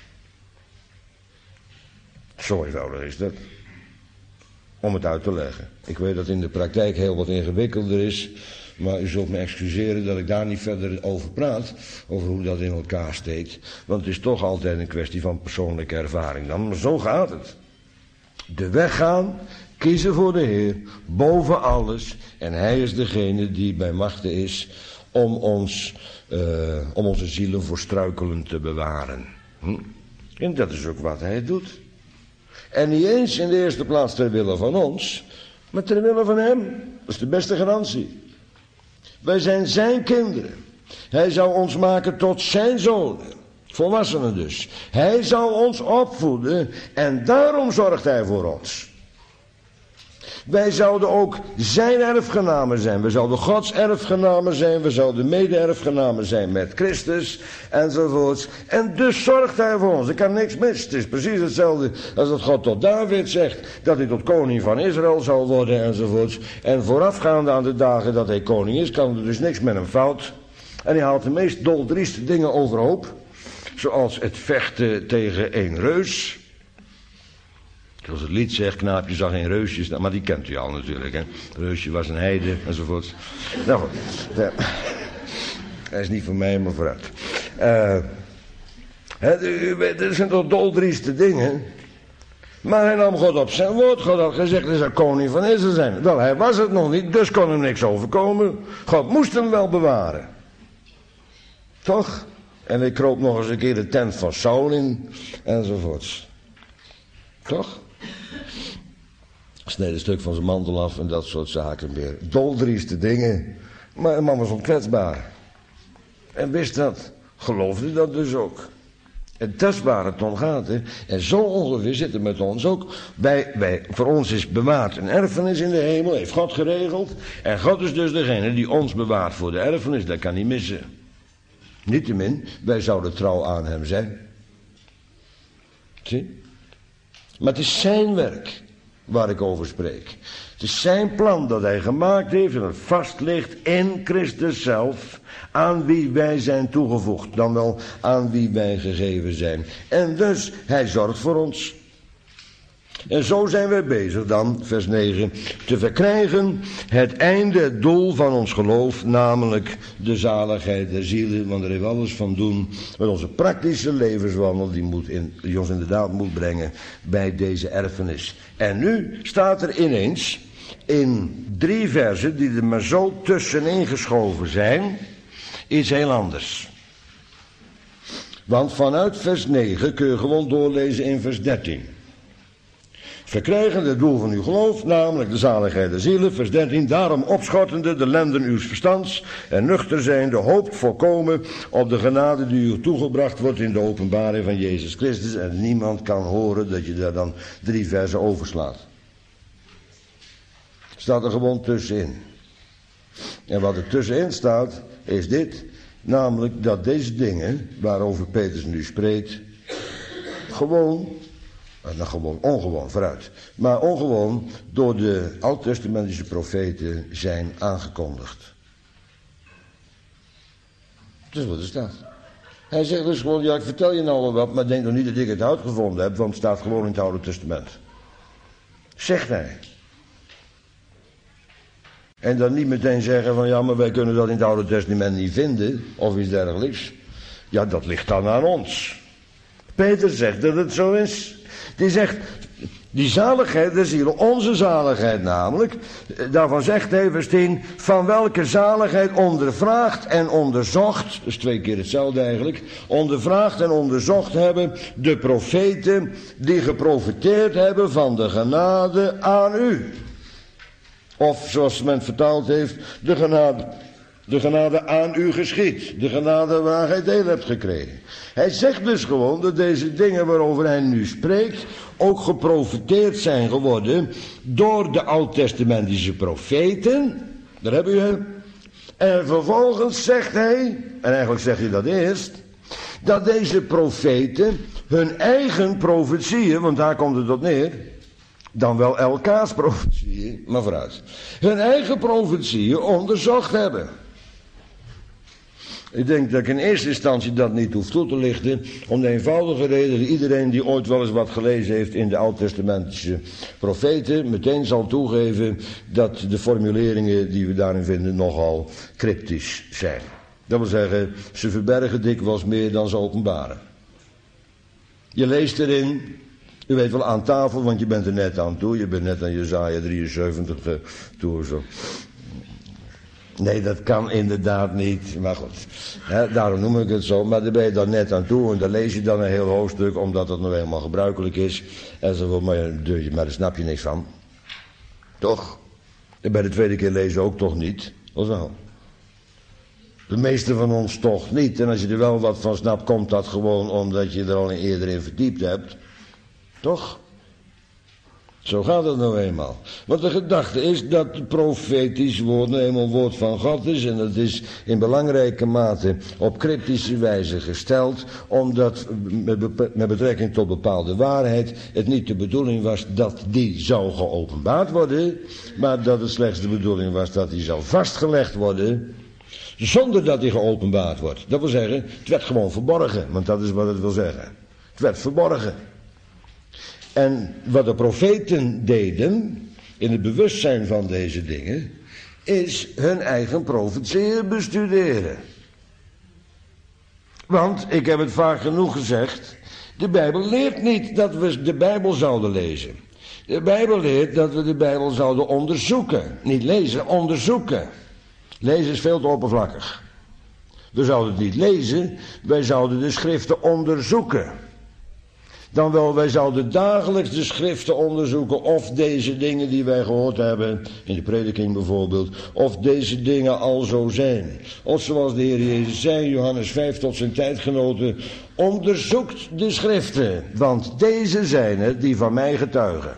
Zo eenvoudig is dat. Om het uit te leggen. Ik weet dat in de praktijk heel wat ingewikkelder is. Maar u zult me excuseren dat ik daar niet verder over praat. Over hoe dat in elkaar steekt. Want het is toch altijd een kwestie van persoonlijke ervaring dan. Maar zo gaat het. De weg gaan. Kiezen voor de Heer. Boven alles. En hij is degene die bij machte is. Om onze zielen voor struikelen te bewaren. En dat is ook wat hij doet. En niet eens in de eerste plaats ter wille van ons, maar ter wille van hem. Dat is de beste garantie. Wij zijn zijn kinderen. Hij zou ons maken tot zijn zonen. Volwassenen dus. Hij zou ons opvoeden en daarom zorgt hij voor ons. Wij zouden ook zijn erfgenamen zijn. We zouden Gods erfgenamen zijn. We zouden mede-erfgenamen zijn met Christus. Enzovoorts. En dus zorgt hij voor ons. Er kan niks mis. Het is precies hetzelfde als dat God tot David zegt. Dat hij tot koning van Israël zal worden. Enzovoorts. En voorafgaande aan de dagen dat hij koning is, kan er dus niks met hem fout. En hij haalt de meest doldrieste dingen overhoop. Zoals het vechten tegen een reus. Zoals het lied zegt, knaapje zag geen reusjes, maar die kent u al natuurlijk, hè. Reusje was een heide, enzovoort. Nou goed, hij is niet voor mij, maar vooruit. Er zijn toch doldrieste dingen. Maar hij nam God op zijn woord. God had gezegd, hij zou koning van Israël zijn. Wel, hij was het nog niet, dus kon hem niks overkomen. God moest hem wel bewaren. Toch? En hij kroop nog eens een keer de tent van Saul in, enzovoorts. Toch? Sneed een stuk van zijn mantel af en dat soort zaken meer. Doldrieste dingen. Maar de man was onkwetsbaar. En wist dat. Geloofde dat dus ook. Het tastbare ton gaat, hè. En zo ongeveer zit het met ons ook. Voor ons is bewaard een erfenis in de hemel, heeft God geregeld. En God is dus degene die ons bewaart voor de erfenis, dat kan niet missen. Niettemin, wij zouden trouw aan hem zijn. Zie? Maar het is zijn werk waar ik over spreek. Het is zijn plan dat hij gemaakt heeft en het vast ligt in Christus zelf, aan wie wij zijn toegevoegd, dan wel aan wie wij gegeven zijn. En dus, hij zorgt voor ons. En zo zijn wij bezig dan, vers 9, te verkrijgen het einde, het doel van ons geloof, namelijk de zaligheid der zielen, want er heeft alles van doen met onze praktische levenswandel, die ons inderdaad moet brengen bij deze erfenis. En nu staat er ineens, in 3 versen, die er maar zo tussenin geschoven zijn, iets heel anders. Want vanuit vers 9 kun je gewoon doorlezen in vers 13. Verkrijgen het doel van uw geloof, namelijk de zaligheid der zielen, vers 13. Daarom opschottende de lenden uws verstands en nuchter zijnde hoopt volkomen op de genade die u toegebracht wordt in de openbaring van Jezus Christus. En niemand kan horen dat je daar dan 3 versen overslaat. Staat er gewoon tussenin. En wat er tussenin staat, is dit. Namelijk dat deze dingen, waarover Petrus nu spreekt, ongewoon, vooruit. Maar ongewoon door de oud-testamentische profeten zijn aangekondigd. Dat is wat er staat. Hij zegt dus gewoon, ja, ik vertel je nou wel wat, maar denk nog niet dat ik het uitgevonden heb, want het staat gewoon in het Oude Testament. Zegt hij. En dan niet meteen zeggen van, ja, maar wij kunnen dat in het Oude Testament niet vinden, of iets dergelijks. Ja, dat ligt dan aan ons. Peter zegt dat het zo is. Die zegt, die zaligheid der zielen, onze zaligheid namelijk, daarvan zegt hij vers 10, van welke zaligheid ondervraagd en onderzocht, dus 2 keer hetzelfde eigenlijk, ondervraagd en onderzocht hebben de profeten die geprofeteerd hebben van de genade aan u. Of zoals men vertaald heeft, de genade aan u geschied. De genade waar gij deel hebt gekregen. Hij zegt dus gewoon dat deze dingen waarover hij nu spreekt ook geprofeteerd zijn geworden door de oud-testamentische profeten. Daar hebben we hem. En vervolgens zegt hij, en eigenlijk zegt hij dat eerst, dat deze profeten hun eigen profetieën, want daar komt het op neer, dan wel elkaars profetieën, maar vooruit, hun eigen profetieën onderzocht hebben. Ik denk dat ik in eerste instantie dat niet hoef toe te lichten, om de eenvoudige reden dat iedereen die ooit wel eens wat gelezen heeft in de oud-testamentische profeten, meteen zal toegeven dat de formuleringen die we daarin vinden nogal cryptisch zijn. Dat wil zeggen, ze verbergen dikwijls meer dan ze openbaren. Je leest erin, u weet wel aan tafel, want je bent er net aan toe, je bent net aan Jesaja 73 toe zo. Nee, dat kan inderdaad niet, maar goed, daarom noem ik het zo, maar daar ben je dan net aan toe en dan lees je dan een heel hoofdstuk, omdat dat nou helemaal gebruikelijk is, enzovoort, maar daar snap je niks van. Toch? En bij de tweede keer lezen ook toch niet, of wel? De meeste van ons toch niet, en als je er wel wat van snapt, komt dat gewoon omdat je er al eerder in verdiept hebt, toch? Zo gaat het nou eenmaal. Want de gedachte is dat het profetisch woord nou eenmaal woord van God is. En dat is in belangrijke mate op cryptische wijze gesteld. Omdat met betrekking tot bepaalde waarheid het niet de bedoeling was dat die zou geopenbaard worden. Maar dat het slechts de bedoeling was dat die zou vastgelegd worden. Zonder dat die geopenbaard wordt. Dat wil zeggen, het werd gewoon verborgen. Want dat is wat het wil zeggen. Het werd verborgen. En wat de profeten deden, in het bewustzijn van deze dingen, is hun eigen profetieën bestuderen. Want, ik heb het vaak genoeg gezegd, de Bijbel leert niet dat we de Bijbel zouden lezen. De Bijbel leert dat we de Bijbel zouden onderzoeken. Niet lezen, onderzoeken. Lezen is veel te oppervlakkig. We zouden het niet lezen, wij zouden de schriften onderzoeken. Dan wel, wij zouden dagelijks de schriften onderzoeken of deze dingen die wij gehoord hebben, in de prediking bijvoorbeeld, of deze dingen al zo zijn. Of zoals de Heer Jezus zei, Johannes 5 tot zijn tijdgenoten, onderzoekt de schriften, want deze zijn het die van mij getuigen.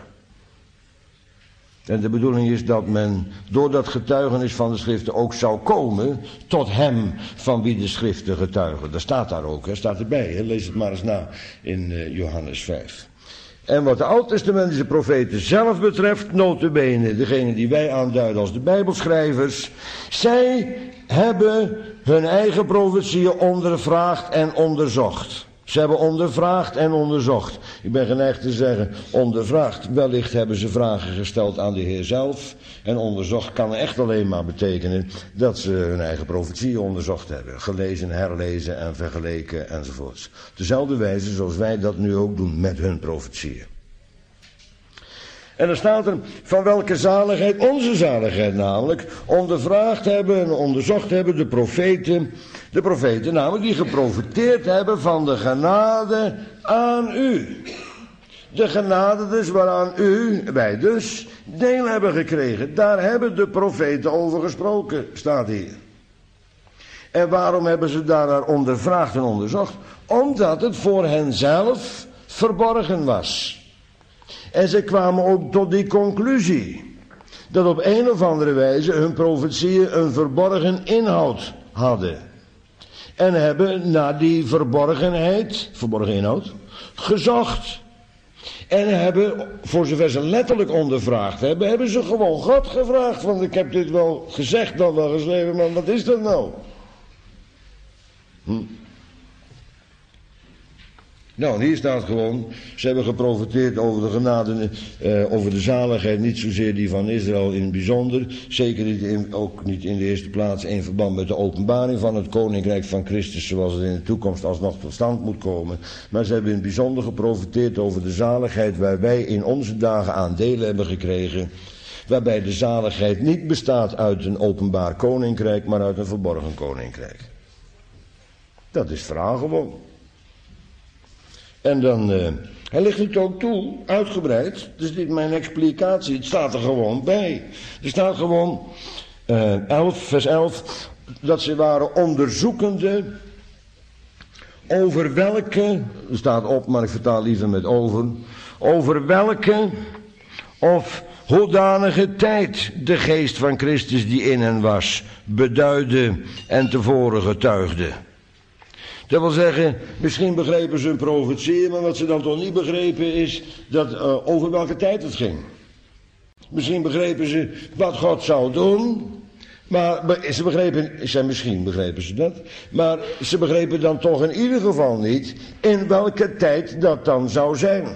En de bedoeling is dat men door dat getuigenis van de schriften ook zou komen tot hem van wie de schriften getuigen. Dat staat daar ook, hè, staat erbij. Hè? Lees het maar eens na in Johannes 5. En wat de oud-testamentische profeten zelf betreft, nota bene, degene die wij aanduiden als de Bijbelschrijvers, zij hebben hun eigen profetieën ondervraagd en onderzocht. Ze hebben ondervraagd en onderzocht. Ik ben geneigd te zeggen ondervraagd. Wellicht hebben ze vragen gesteld aan de Heer zelf. En onderzocht kan echt alleen maar betekenen dat ze hun eigen profetieën onderzocht hebben. Gelezen, herlezen en vergeleken enzovoorts. Op dezelfde wijze zoals wij dat nu ook doen met hun profetieën. En dan staat er van welke zaligheid, onze zaligheid namelijk, ondervraagd hebben en onderzocht hebben de profeten namelijk die geprofeteerd hebben van de genade aan u. De genade dus waaraan wij dus, deel hebben gekregen. Daar hebben de profeten over gesproken, staat hier. En waarom hebben ze daarnaar ondervraagd en onderzocht? Omdat het voor hen zelf verborgen was. En ze kwamen ook tot die conclusie. Dat op een of andere wijze hun profetieën een verborgen inhoud hadden. En hebben naar die verborgen inhoud, gezocht. En hebben, voor zover ze letterlijk ondervraagd hebben ze gewoon God gevraagd. Want ik heb dit wel gezegd, dan wel geschreven, maar wat is dat nou? Nou, hier staat gewoon, ze hebben geprofeteerd over de genade, over de zaligheid, niet zozeer die van Israël in het bijzonder. Zeker niet ook niet in de eerste plaats in verband met de openbaring van het koninkrijk van Christus, zoals het in de toekomst alsnog tot stand moet komen. Maar ze hebben in het bijzonder geprofeteerd over de zaligheid waar wij in onze dagen aan delen hebben gekregen. Waarbij de zaligheid niet bestaat uit een openbaar koninkrijk, maar uit een verborgen koninkrijk. Dat is verhaal gewoon. En dan, hij legt het ook toe, uitgebreid. Dus dit is mijn explicatie, het staat er gewoon bij. Er staat gewoon, 11, vers 11, dat ze waren onderzoekende over welke, er staat op, maar ik vertaal liever met over welke of hoedanige tijd de geest van Christus die in hen was, beduidde en tevoren getuigde. Dat wil zeggen, misschien begrepen ze een profetie, maar wat ze dan toch niet begrepen is dat over welke tijd het ging. Misschien begrepen ze wat God zou doen, maar misschien begrepen ze dat, maar ze begrepen dan toch in ieder geval niet in welke tijd dat dan zou zijn.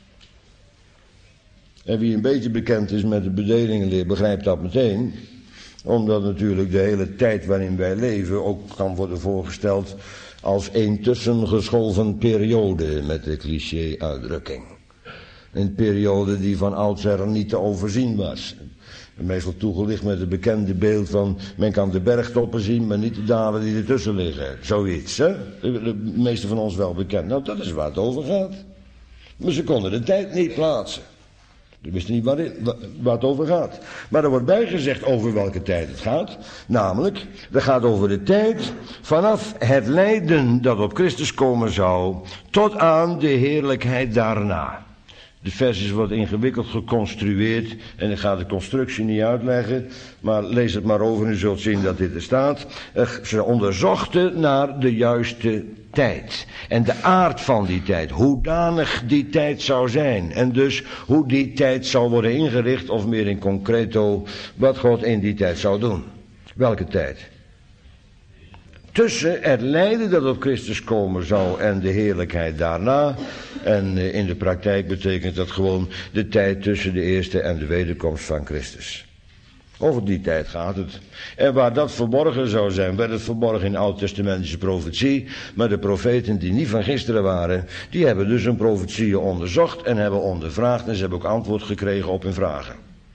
En wie een beetje bekend is met de bedelingenleer begrijpt dat meteen, omdat natuurlijk de hele tijd waarin wij leven ook kan worden voorgesteld als een tussengeschoven periode, met de cliché-uitdrukking. Een periode die van oudsher niet te overzien was. Meestal toegelicht met het bekende beeld van, men kan de bergtoppen zien, maar niet de dalen die ertussen liggen. Zoiets, hè? De meeste van ons wel bekend. Nou, dat is waar het over gaat. Maar ze konden de tijd niet plaatsen. Ze wisten niet waar het over gaat. Maar er wordt bijgezegd over welke tijd het gaat. Namelijk, het gaat over de tijd vanaf het lijden dat op Christus komen zou, tot aan de heerlijkheid daarna. De vers is wat ingewikkeld geconstrueerd en ik ga de constructie niet uitleggen, maar lees het maar over en u zult zien dat dit er staat. Ze onderzochten naar de juiste tijd en de aard van die tijd, hoedanig die tijd zou zijn en dus hoe die tijd zou worden ingericht of meer in concreto wat God in die tijd zou doen. Welke tijd? tussen het lijden dat op Christus komen zou en de heerlijkheid daarna. En in de praktijk betekent dat gewoon de tijd tussen de eerste en de wederkomst van Christus. Over die tijd gaat het. En waar dat verborgen zou zijn, werd het verborgen in oud-testamentische profetie. Maar de profeten die niet van gisteren waren, die hebben dus hun profetieën onderzocht en hebben ondervraagd. En ze hebben ook antwoord gekregen op hun vragen.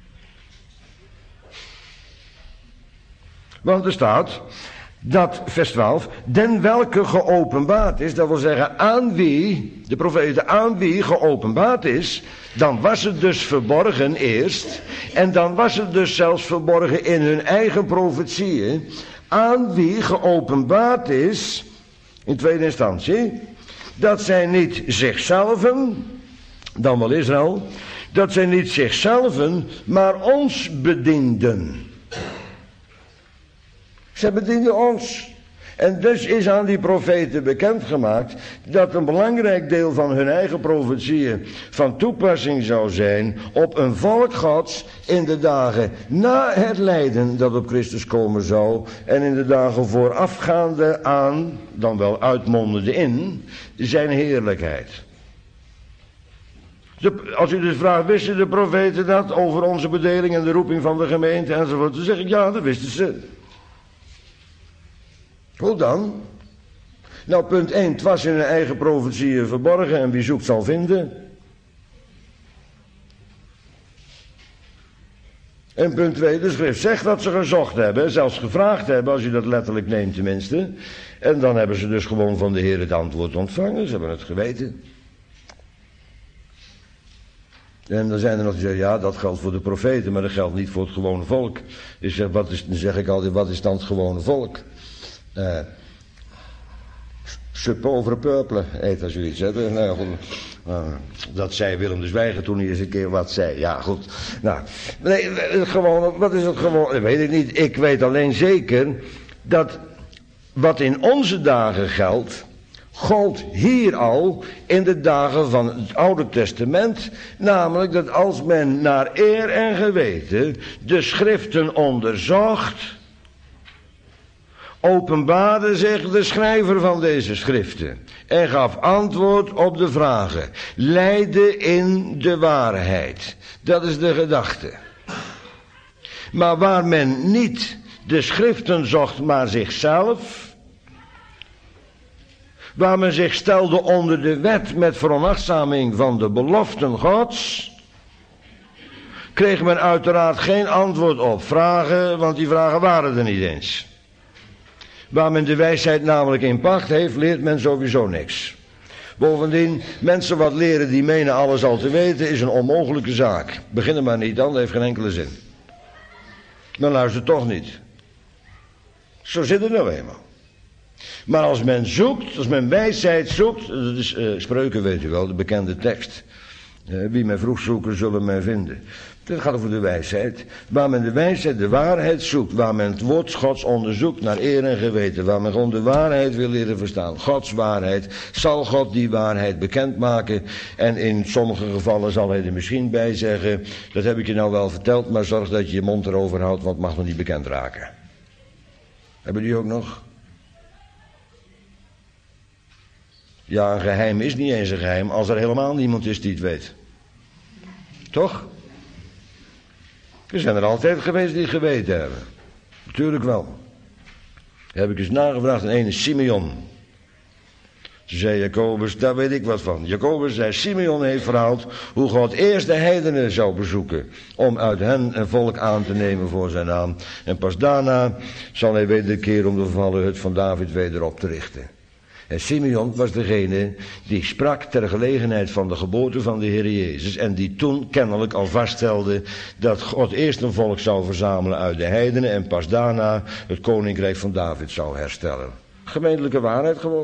Want er staat dat, vers 12, den welke geopenbaard is, dat wil zeggen aan wie, de profeten aan wie geopenbaard is, dan was het dus verborgen eerst, en dan was het dus zelfs verborgen in hun eigen profetieën, aan wie geopenbaard is, in tweede instantie, dat zij niet zichzelven, dan wel Israël, dat zij niet zichzelven, maar ons bedienden. Ze bedienen ons. En dus is aan die profeten bekendgemaakt dat een belangrijk deel van hun eigen profetieën van toepassing zou zijn op een volk Gods in de dagen na het lijden dat op Christus komen zou en in de dagen voorafgaande aan, dan wel uitmondende in, zijn heerlijkheid. Als u dus vraagt, wisten de profeten dat over onze bedeling en de roeping van de gemeente enzovoort, dan zeg ik ja, dat wisten ze. Hoe dan? Nou, punt 1, het was in hun eigen profetieën verborgen en wie zoekt zal vinden. En punt 2, de schrift zegt dat ze gezocht hebben, zelfs gevraagd hebben, als u dat letterlijk neemt tenminste. En dan hebben ze dus gewoon van de Heer het antwoord ontvangen, ze hebben het geweten. En dan zijn er nog die zeggen, ja, dat geldt voor de profeten, maar dat geldt niet voor het gewone volk. Dus dan zeg ik altijd, wat is dan het gewone volk? Ce pauvre peuple, heet dat zoiets. Nou, goed, dat zei Willem de Zwijger toen hij eens een keer wat zei. Ja, goed. Nou, nee, gewoon, wat is het gewoon? Dat weet ik niet. Ik weet alleen zeker dat wat in onze dagen geldt, gold hier al in de dagen van het Oude Testament. Namelijk dat als men naar eer en geweten de schriften onderzocht, openbaarde zich de schrijver van deze schriften en gaf antwoord op de vragen. Leidde in de waarheid. Dat is de gedachte. Maar waar men niet de schriften zocht, maar zichzelf, waar men zich stelde onder de wet met veronachtzaming van de beloften Gods, kreeg men uiteraard geen antwoord op vragen, want die vragen waren er niet eens. Waar men de wijsheid namelijk in pacht heeft, leert men sowieso niks. Bovendien, mensen wat leren die menen alles al te weten, is een onmogelijke zaak. Begin er maar niet aan, dat heeft geen enkele zin. Dan luistert toch niet. Zo zit het nou eenmaal. Maar als men zoekt, als men wijsheid zoekt, dat is Spreuken weet u wel, de bekende tekst. Wie mij vroeg zoeken, zullen mij vinden. Dat gaat over de wijsheid. Waar men de wijsheid, de waarheid zoekt. Waar men het woord Gods onderzoekt naar eer en geweten. Waar men gewoon de waarheid wil leren verstaan. Gods waarheid. Zal God die waarheid bekendmaken. En in sommige gevallen zal hij er misschien bij zeggen. Dat heb ik je nou wel verteld. Maar zorg dat je je mond erover houdt. Want het mag nog niet bekend raken. Hebben die ook nog? Ja, een geheim is niet eens een geheim. Als er helemaal niemand is die het weet. Toch? Er zijn er altijd geweest die het geweten hebben. Natuurlijk wel. Heb ik eens nagevraagd aan ene Simeon. Toen zei Jacobus, daar weet ik wat van. Jacobus zei, Simeon heeft verhaald hoe God eerst de heidenen zou bezoeken. Om uit hen een volk aan te nemen voor zijn naam. En pas daarna zal hij wederkeren om de vervallen hut van David weder op te richten. En Simeon was degene die sprak ter gelegenheid van de geboorte van de Heer Jezus. En die toen kennelijk al vaststelde dat God eerst een volk zou verzamelen uit de heidenen. En pas daarna het koninkrijk van David zou herstellen. Gemeentelijke waarheid gewoon.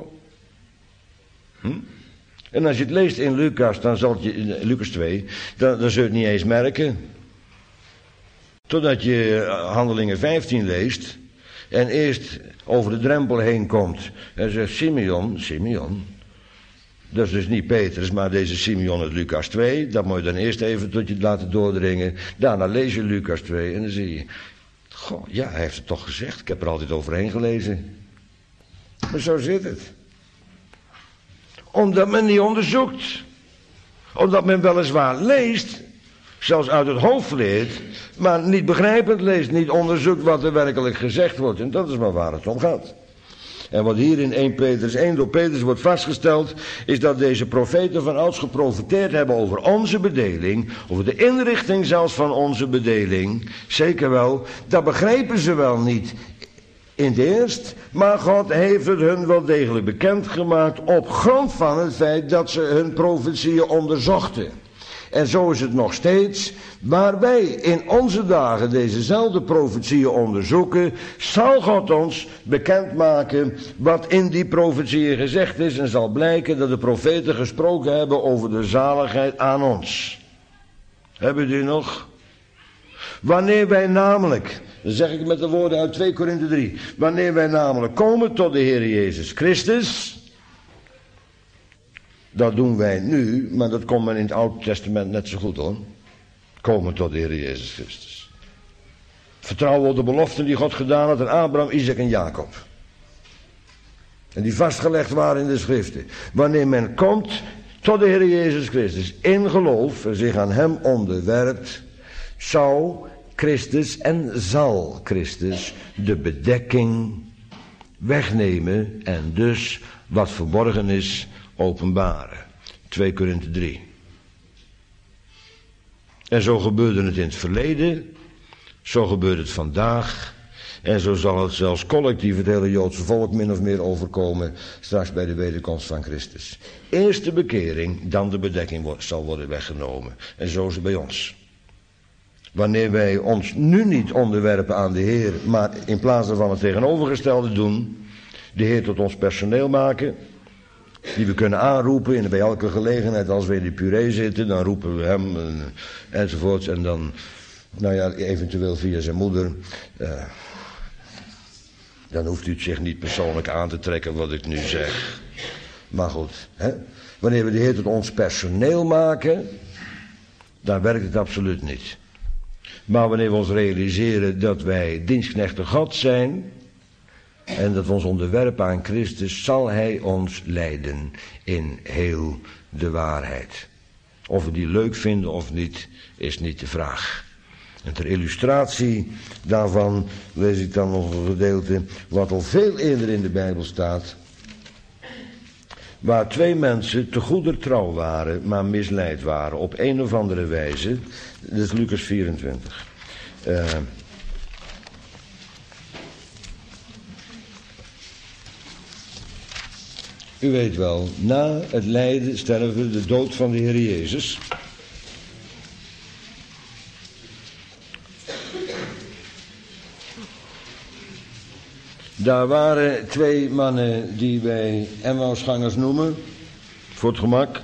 En als je het leest in Lucas, dan zal je, in Lucas 2, dan zul je het niet eens merken. Totdat je Handelingen 15 leest. En eerst over de drempel heen komt. En zegt Simeon. Dat is dus niet Petrus, maar deze Simeon uit Lucas 2. Dat moet je dan eerst even tot je laten doordringen. Daarna lees je Lucas 2 en dan zie je. Goh, ja, hij heeft het toch gezegd. Ik heb er altijd overheen gelezen. Maar zo zit het. Omdat men niet onderzoekt. Omdat men weliswaar leest, zelfs uit het hoofd leert, maar niet begrijpend leest, niet onderzoekt wat er werkelijk gezegd wordt. En dat is maar waar het om gaat. En wat hier in 1 Petrus 1 door Petrus wordt vastgesteld, is dat deze profeten van ouds geprofeteerd hebben over onze bedeling, over de inrichting zelfs van onze bedeling. Zeker wel, dat begrepen ze wel niet in het eerst, maar God heeft het hun wel degelijk bekendgemaakt op grond van het feit dat ze hun profetieën onderzochten. En zo is het nog steeds, waar wij in onze dagen dezezelfde profetieën onderzoeken, zal God ons bekendmaken wat in die profetieën gezegd is, en zal blijken dat de profeten gesproken hebben over de zaligheid aan ons. Hebben jullie nog? Wanneer wij namelijk, dan zeg ik met de woorden uit 2 Korinthe 3, wanneer wij namelijk komen tot de Heer Jezus Christus, dat doen wij nu, maar dat komt men in het Oude Testament net zo goed hoor. Komen tot de Heer Jezus Christus. Vertrouwen op de beloften die God gedaan had aan Abraham, Isaac en Jacob. En die vastgelegd waren in de schriften. Wanneer men komt tot de Heer Jezus Christus in geloof en zich aan hem onderwerpt, zou Christus en zal Christus de bedekking wegnemen en dus wat verborgen is openbaren. 2 Korinthe 3. En zo gebeurde het in het verleden, zo gebeurt het vandaag, en zo zal het zelfs collectief het hele Joodse volk min of meer overkomen straks bij de wederkomst van Christus. Eerst de bekering, dan de bedekking zal worden weggenomen. En zo is het bij ons. Wanneer wij ons nu niet onderwerpen aan de Heer, maar in plaats daarvan het tegenovergestelde doen, de Heer tot ons personeel maken, die we kunnen aanroepen en bij elke gelegenheid als we in de puree zitten, dan roepen we hem enzovoorts. En dan, nou ja, eventueel via zijn moeder. Dan hoeft u het zich niet persoonlijk aan te trekken wat ik nu zeg. Maar goed, hè? Wanneer we de Heer tot ons personeel maken, dan werkt het absoluut niet. Maar wanneer we ons realiseren dat wij dienstknechten God zijn en dat we ons onderwerpen aan Christus, zal Hij ons leiden in heel de waarheid. Of we die leuk vinden of niet, is niet de vraag. En ter illustratie daarvan lees ik dan nog een gedeelte wat al veel eerder in de Bijbel staat. Waar 2 mensen te goeder trouw waren, maar misleid waren op een of andere wijze. Dat is Lucas 24. U weet wel, na het lijden, sterven, de dood van de Heer Jezus. Daar waren 2 mannen die wij Emmausgangers noemen, voor het gemak.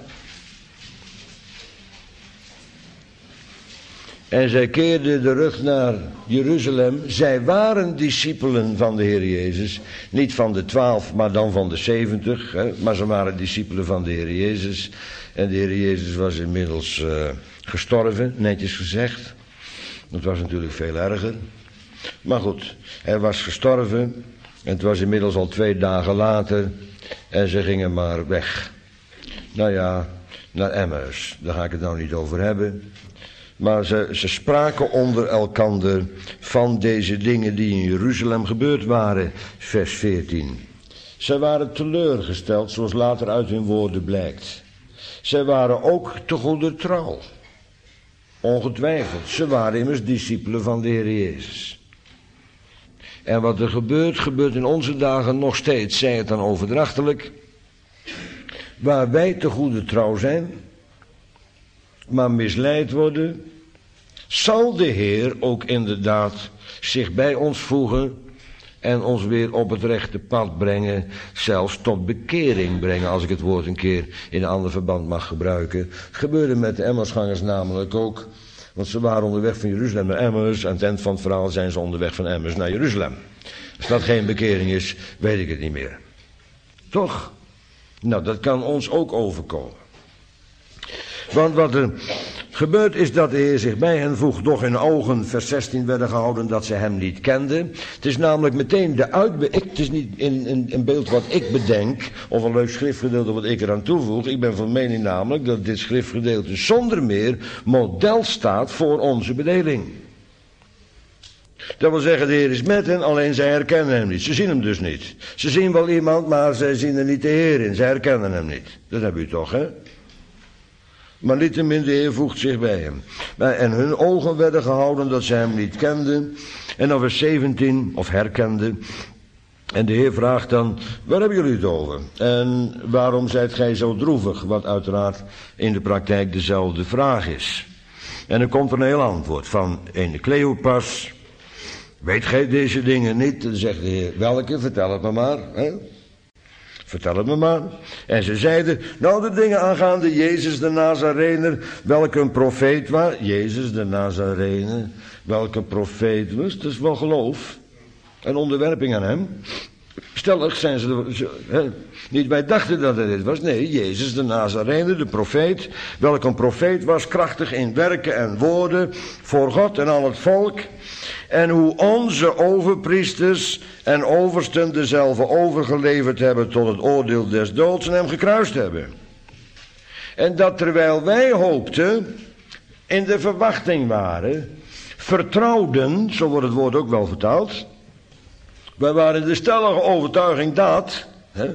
En zij keerden de rug naar Jeruzalem. Zij waren discipelen van de Heer Jezus. Niet van de 12, maar dan van de 70. Hè? Maar ze waren discipelen van de Heer Jezus. En de Heer Jezus was inmiddels gestorven, netjes gezegd. Dat was natuurlijk veel erger. Maar goed, hij was gestorven. En het was inmiddels al 2 dagen later. En ze gingen maar weg. Nou ja, naar Emmaus. Daar ga ik het nou niet over hebben. Maar ze spraken onder elkander van deze dingen die in Jeruzalem gebeurd waren. Vers 14. Zij waren teleurgesteld, zoals later uit hun woorden blijkt. Zij waren ook te goeder trouw. Ongetwijfeld. Ze waren immers discipelen van de Heer Jezus. En wat er gebeurt in onze dagen nog steeds, zij het dan overdrachtelijk. Waar wij te goede trouw zijn, maar misleid worden, zal de Heer ook inderdaad zich bij ons voegen en ons weer op het rechte pad brengen, zelfs tot bekering brengen, als ik het woord een keer in een ander verband mag gebruiken. Het gebeurde met de Emmausgangers namelijk ook, want ze waren onderweg van Jeruzalem naar Emmaus. Aan het eind van het verhaal zijn ze onderweg van Emmaus naar Jeruzalem. Als dat geen bekering is, weet ik het niet meer. Toch? Nou, dat kan ons ook overkomen. Want wat er Gebeurd is dat de Heer zich bij hen voegt, doch hun ogen, vers 16, werden gehouden dat ze hem niet kenden. Het is namelijk meteen het is niet een beeld wat ik bedenk, of een leuk schriftgedeelte wat ik eraan toevoeg. Ik ben van mening namelijk dat dit schriftgedeelte zonder meer model staat voor onze bedeling. Dat wil zeggen, de Heer is met hen, alleen zij herkennen hem niet. Ze zien hem dus niet. Ze zien wel iemand, maar zij zien er niet de Heer in. Zij herkennen hem niet. Dat heb u toch, hè? Maar niettemin, de Heer voegt zich bij hem. En hun ogen werden gehouden dat ze hem niet kenden. En dan vers 17, of herkenden. En de Heer vraagt dan, waar hebben jullie het over? En waarom zijt gij zo droevig? Wat uiteraard in de praktijk dezelfde vraag is. En dan komt er een heel antwoord van ene Cleopas. Weet gij deze dingen niet? Dan zegt de Heer, welke? Vertel het me maar. Hè? Vertel het me maar. En ze zeiden, nou de dingen aangaande Jezus de Nazarener, welke een profeet was. Jezus de Nazarener, welke profeet was. Dat is wel geloof. En onderwerping aan hem. Stellig zijn ze niet wij dachten dat het dit was. Nee, Jezus de Nazarener, de profeet. Welke een profeet was, krachtig in werken en woorden. Voor God en al het volk. En hoe onze overpriesters en oversten dezelfde overgeleverd hebben tot het oordeel des doods en hem gekruist hebben. En dat terwijl wij hoopten, in de verwachting waren, vertrouwden, zo wordt het woord ook wel vertaald. Wij waren in de stellige overtuiging dat,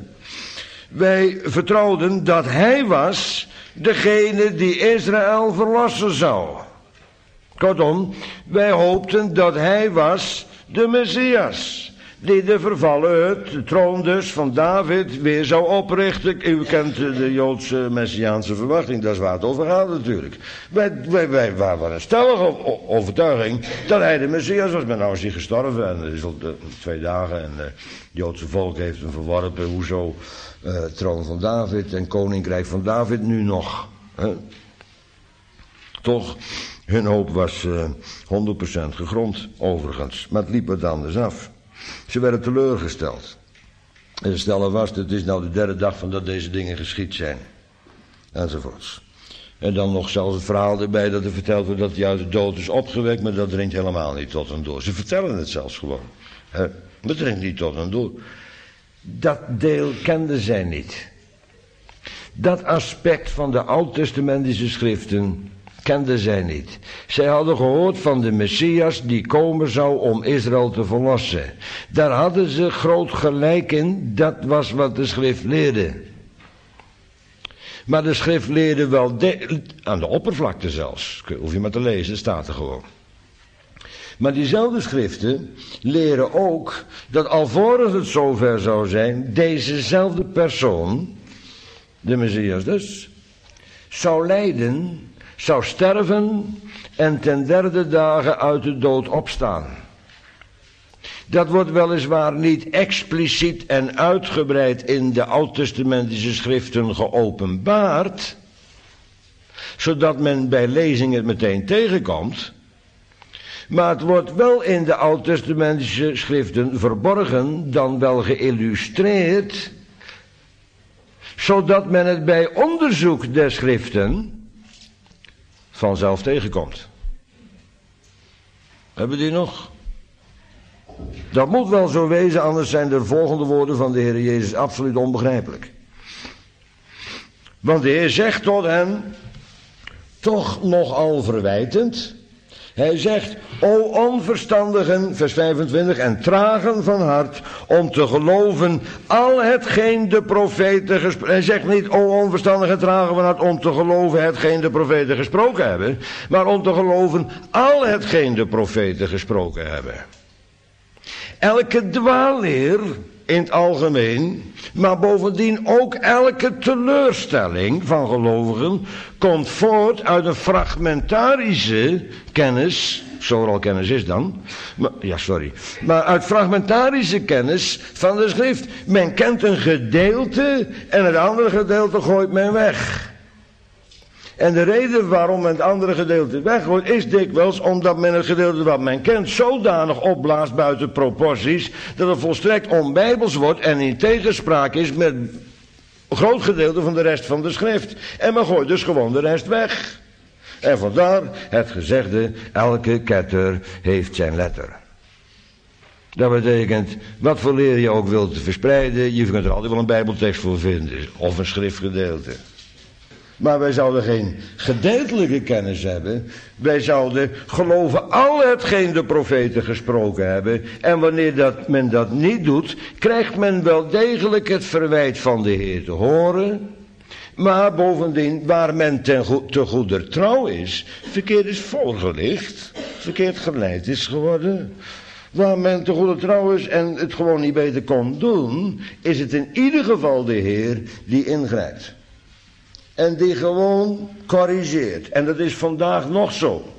wij vertrouwden dat hij was degene die Israël verlossen zou. Kortom, wij hoopten dat hij was de Messias, die de vervallen de troon dus van David weer zou oprichten. U kent de Joodse Messiaanse verwachting, dat is waar het over gaat natuurlijk. Wij waren een stellige overtuiging dat hij de Messias was, maar nou is hij gestorven en het is al 2 dagen en het Joodse volk heeft hem verworpen. Hoezo troon van David en koninkrijk van David nu nog? Hè? Toch... Hun hoop was 100% gegrond, overigens. Maar het liep wat anders af. Ze werden teleurgesteld. En ze stellen vast, het is nou de 3e dag van dat deze dingen geschied zijn. Enzovoorts. En dan nog zelfs het verhaal erbij dat er verteld wordt dat hij uit de dood is opgewekt. Maar dat dringt helemaal niet tot en door. Ze vertellen het zelfs gewoon. Dat dringt niet tot en door. Dat deel kenden zij niet. Dat aspect van de oud-testamentische schriften kenden zij niet. Zij hadden gehoord van de Messias die komen zou om Israël te verlossen. Daar hadden ze groot gelijk in, dat was wat de schrift leerde. Maar de schrift leerde wel aan de oppervlakte zelfs. Hoef je maar te lezen, staat er gewoon. Maar diezelfde schriften leren ook dat alvorens het zover zou zijn, dezezelfde persoon, de Messias dus, zou lijden, zou sterven en ten 3e dagen uit de dood opstaan. Dat wordt weliswaar niet expliciet en uitgebreid in de oud-testamentische schriften geopenbaard, zodat men bij lezing het meteen tegenkomt, maar het wordt wel in de oud-testamentische schriften verborgen, dan wel geïllustreerd, zodat men het bij onderzoek der schriften vanzelf tegenkomt. Hebben we die nog? Dat moet wel zo wezen, anders zijn de volgende woorden van de Heer Jezus absoluut onbegrijpelijk. Want de Heer zegt tot hen, toch nogal verwijtend, hij zegt, o onverstandigen, vers 25, en tragen van hart, om te geloven al hetgeen de profeten gesproken. Hij zegt niet, o onverstandigen en tragen van hart, om te geloven hetgeen de profeten gesproken hebben, maar om te geloven al hetgeen de profeten gesproken hebben. Elke dwaalleer in het algemeen, maar bovendien ook elke teleurstelling van gelovigen komt voort uit een fragmentarische kennis, zo er al kennis is dan, maar uit fragmentarische kennis van de schrift. Men kent een gedeelte en het andere gedeelte gooit men weg. En de reden waarom men het andere gedeelte weggooit is dikwijls omdat men het gedeelte wat men kent zodanig opblaast buiten proporties dat het volstrekt onbijbels wordt en in tegenspraak is met een groot gedeelte van de rest van de schrift. En men gooit dus gewoon de rest weg. En vandaar het gezegde, elke ketter heeft zijn letter. Dat betekent, wat voor leer je ook wilt verspreiden, je kunt er altijd wel een bijbeltekst voor vinden, of een schriftgedeelte. Maar wij zouden geen gedeeltelijke kennis hebben. Wij zouden geloven al hetgeen de profeten gesproken hebben. En wanneer men dat niet doet, krijgt men wel degelijk het verwijt van de Heer te horen. Maar bovendien, waar men te goeder trouw is, verkeerd is voorgelicht, verkeerd geleid is geworden. Waar men te goede trouw is en het gewoon niet beter kon doen, is het in ieder geval de Heer die ingrijpt. En die gewoon corrigeert. En dat is vandaag nog zo.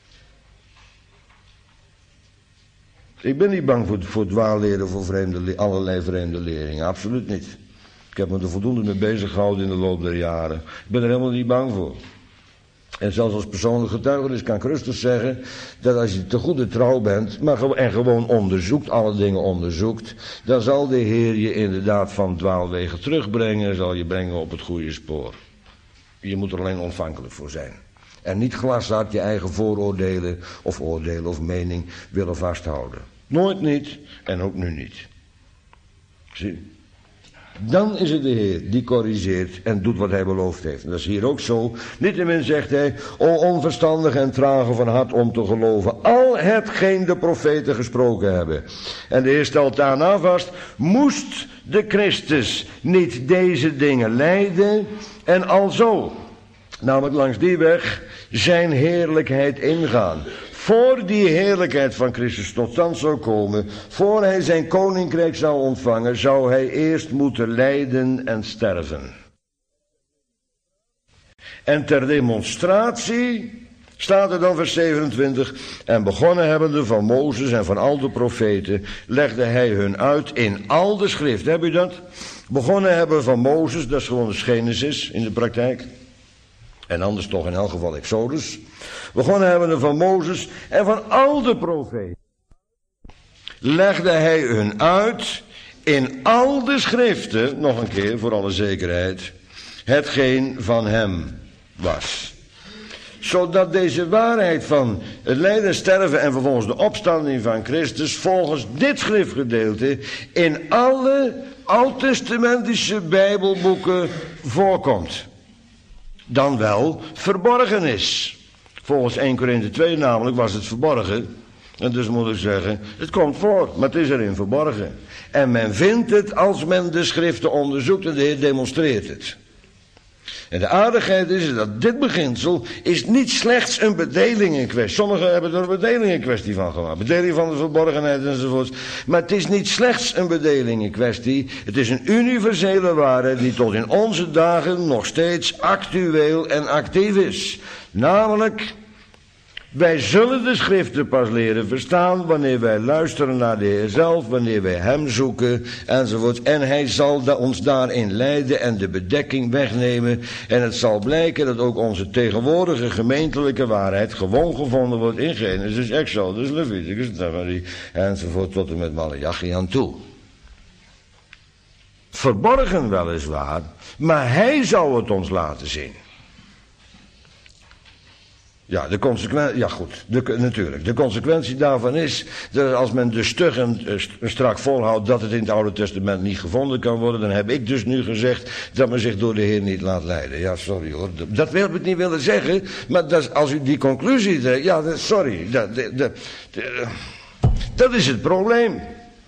Ik ben niet bang voor dwaalleren, voor allerlei vreemde leringen. Absoluut niet. Ik heb me er voldoende mee bezig gehouden in de loop der jaren. Ik ben er helemaal niet bang voor. En zelfs als persoonlijk getuigenis kan ik rustig zeggen dat als je te goede trouw bent en gewoon onderzoekt, alle dingen onderzoekt, dan zal de Heer je inderdaad van dwaalwegen terugbrengen, zal je brengen op het goede spoor. Je moet er alleen ontvankelijk voor zijn. En niet glashard je eigen vooroordelen of oordelen of mening willen vasthouden. Nooit niet en ook nu niet. Zie. Dan is het de Heer die corrigeert en doet wat hij beloofd heeft. En dat is hier ook zo. Niettemin zegt hij, o onverstandig en trage van hart om te geloven, al hetgeen de profeten gesproken hebben. En de Heer stelt daarna vast, moest de Christus niet deze dingen lijden en alzo, namelijk langs die weg, zijn heerlijkheid ingaan. Voor die heerlijkheid van Christus tot stand zou komen, voor hij zijn koninkrijk zou ontvangen, zou hij eerst moeten lijden en sterven. En ter demonstratie staat er dan vers 27, en begonnen hebbende van Mozes en van al de profeten, legde hij hun uit in al de schrift. Heb u dat? Begonnen hebben van Mozes, dat is gewoon de Genesis in de praktijk. En anders toch in elk geval Exodus. Begonnen hebben van Mozes en van al de profeten. Legde hij hun uit in al de schriften, nog een keer voor alle zekerheid, hetgeen van hem was. Zodat deze waarheid van het lijden, sterven en vervolgens de opstanding van Christus volgens dit schriftgedeelte in alle oud-testamentische bijbelboeken voorkomt. Dan wel verborgen is. Volgens 1 Korinthe 2 namelijk was het verborgen. En dus moet ik zeggen, het komt voor, maar het is erin verborgen. En men vindt het als men de schriften onderzoekt en de Heer demonstreert het. En de aardigheid is dat dit beginsel is niet slechts een bedelingenkwestie. Sommigen hebben er een bedelingenkwestie van gemaakt. Bedeling van de verborgenheid enzovoort. Maar het is niet slechts een bedelingenkwestie. Het is een universele waarheid die tot in onze dagen nog steeds actueel en actief is. Namelijk, wij zullen de schriften pas leren verstaan wanneer wij luisteren naar de Heer zelf, wanneer wij hem zoeken enzovoort. En hij zal ons daarin leiden en de bedekking wegnemen. En het zal blijken dat ook onze tegenwoordige gemeentelijke waarheid gewoon gevonden wordt in Genesis, Exodus, Leviticus, Deuteronomie enzovoort tot en met Maleachi aan toe. Verborgen weliswaar, maar hij zou het ons laten zien. Ja, de consequentie, ja goed, natuurlijk. De consequentie daarvan is dat als men dus stug en strak volhoudt dat het in het Oude Testament niet gevonden kan worden, dan heb ik dus nu gezegd dat men zich door de Heer niet laat leiden. Ja, sorry hoor, dat wil ik niet willen zeggen, maar dat, als u die conclusie trekt, ja, sorry, dat is het probleem.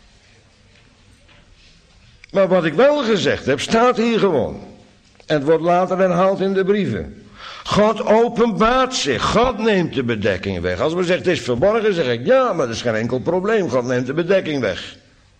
Maar wat ik wel gezegd heb, staat hier gewoon. En het wordt later herhaald in de brieven. God openbaart zich. God neemt de bedekking weg. Als men zegt het is verborgen, zeg ik ja, maar dat is geen enkel probleem. God neemt de bedekking weg.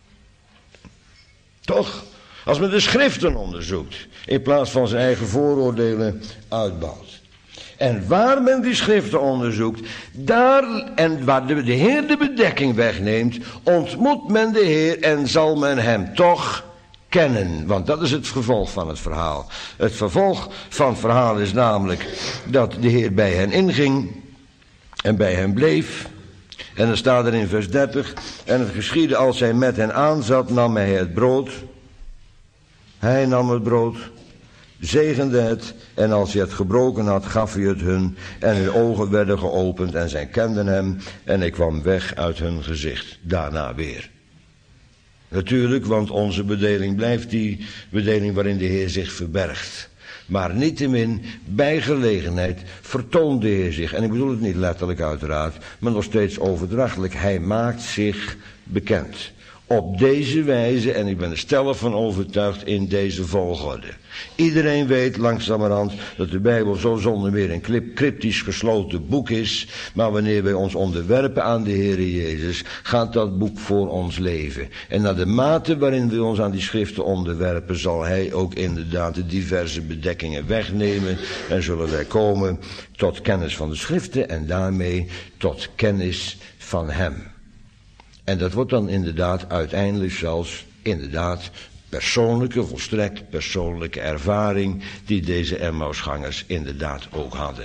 Toch? Als men de schriften onderzoekt, in plaats van zijn eigen vooroordelen uitbouwt. En waar men die schriften onderzoekt, daar en waar de Heer de bedekking wegneemt, ontmoet men de Heer en zal men hem toch kennen, want dat is het vervolg van het verhaal. Het vervolg van het verhaal is namelijk dat de Heer bij hen inging en bij hen bleef. En dan staat er in vers 30, en het geschiedde als hij met hen aanzat, nam hij het brood. Hij nam het brood zegende het, en als hij het gebroken had, gaf hij het hun, en hun ogen werden geopend, en zij kenden hem, en hij kwam weg uit hun gezicht, daarna weer. Natuurlijk, want onze bedeling blijft die bedeling waarin de Heer zich verbergt. Maar niettemin, bij gelegenheid vertoont de Heer zich, en ik bedoel het niet letterlijk uiteraard, maar nog steeds overdrachtelijk, hij maakt zich bekend. Op deze wijze, en ik ben er stellig van overtuigd, in deze volgorde. Iedereen weet langzamerhand dat de Bijbel zo zonder meer een cryptisch gesloten boek is. Maar wanneer wij ons onderwerpen aan de Heere Jezus, gaat dat boek voor ons leven. En naar de mate waarin we ons aan die schriften onderwerpen, zal Hij ook inderdaad de diverse bedekkingen wegnemen. En zullen wij komen tot kennis van de schriften en daarmee tot kennis van Hem. En dat wordt dan inderdaad uiteindelijk zelfs inderdaad volstrekt persoonlijke ervaring die deze Emmausgangers inderdaad ook hadden.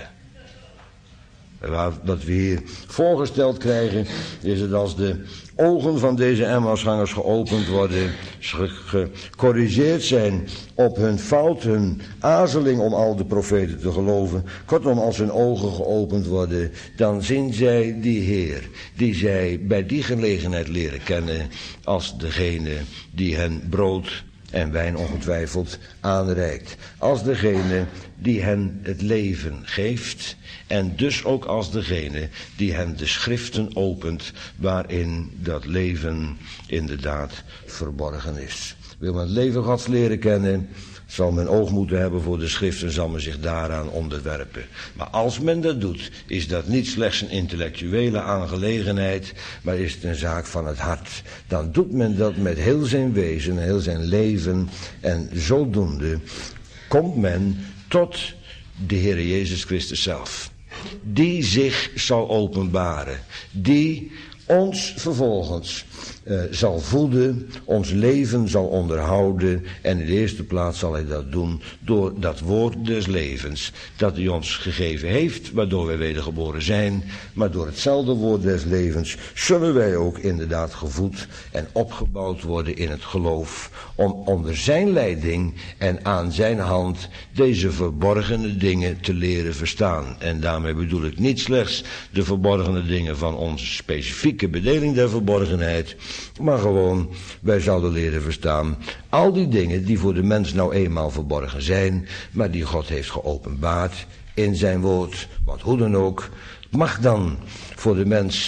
Wat we hier voorgesteld krijgen is het als de ogen van deze Emmausgangers geopend worden, gecorrigeerd zijn op hun fout, hun aarzeling om al de profeten te geloven. Kortom, als hun ogen geopend worden, dan zien zij die Heer, die zij bij die gelegenheid leren kennen als degene die hen brood en wijn ongetwijfeld aanreikt. Als degene die hen het leven geeft en dus ook als degene die hen de schriften opent waarin dat leven inderdaad verborgen is. Wil men het leven Gods leren kennen, zal men oog moeten hebben voor de schriften, zal men zich daaraan onderwerpen. Maar als men dat doet, is dat niet slechts een intellectuele aangelegenheid, maar is het een zaak van het hart. Dan doet men dat met heel zijn wezen, heel zijn leven, en zodoende komt men tot de Heere Jezus Christus zelf. Die zich zal openbaren, die ons vervolgens zal voeden, ons leven zal onderhouden, en in de eerste plaats zal Hij dat doen door dat woord des levens dat Hij ons gegeven heeft, waardoor wij wedergeboren zijn. Maar door hetzelfde woord des levens zullen wij ook inderdaad gevoed en opgebouwd worden in het geloof, om onder Zijn leiding en aan Zijn hand deze verborgene dingen te leren verstaan. En daarmee bedoel ik niet slechts de verborgene dingen van onze specifieke bedeling der verborgenheid, maar gewoon, wij zouden leren verstaan al die dingen die voor de mens nou eenmaal verborgen zijn, maar die God heeft geopenbaard in zijn woord. Want hoe dan ook, mag dan voor de mens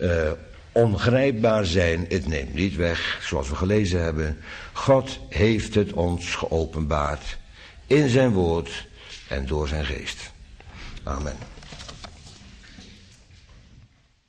ongrijpbaar zijn, het neemt niet weg, zoals we gelezen hebben. God heeft het ons geopenbaard in zijn woord en door zijn geest. Amen.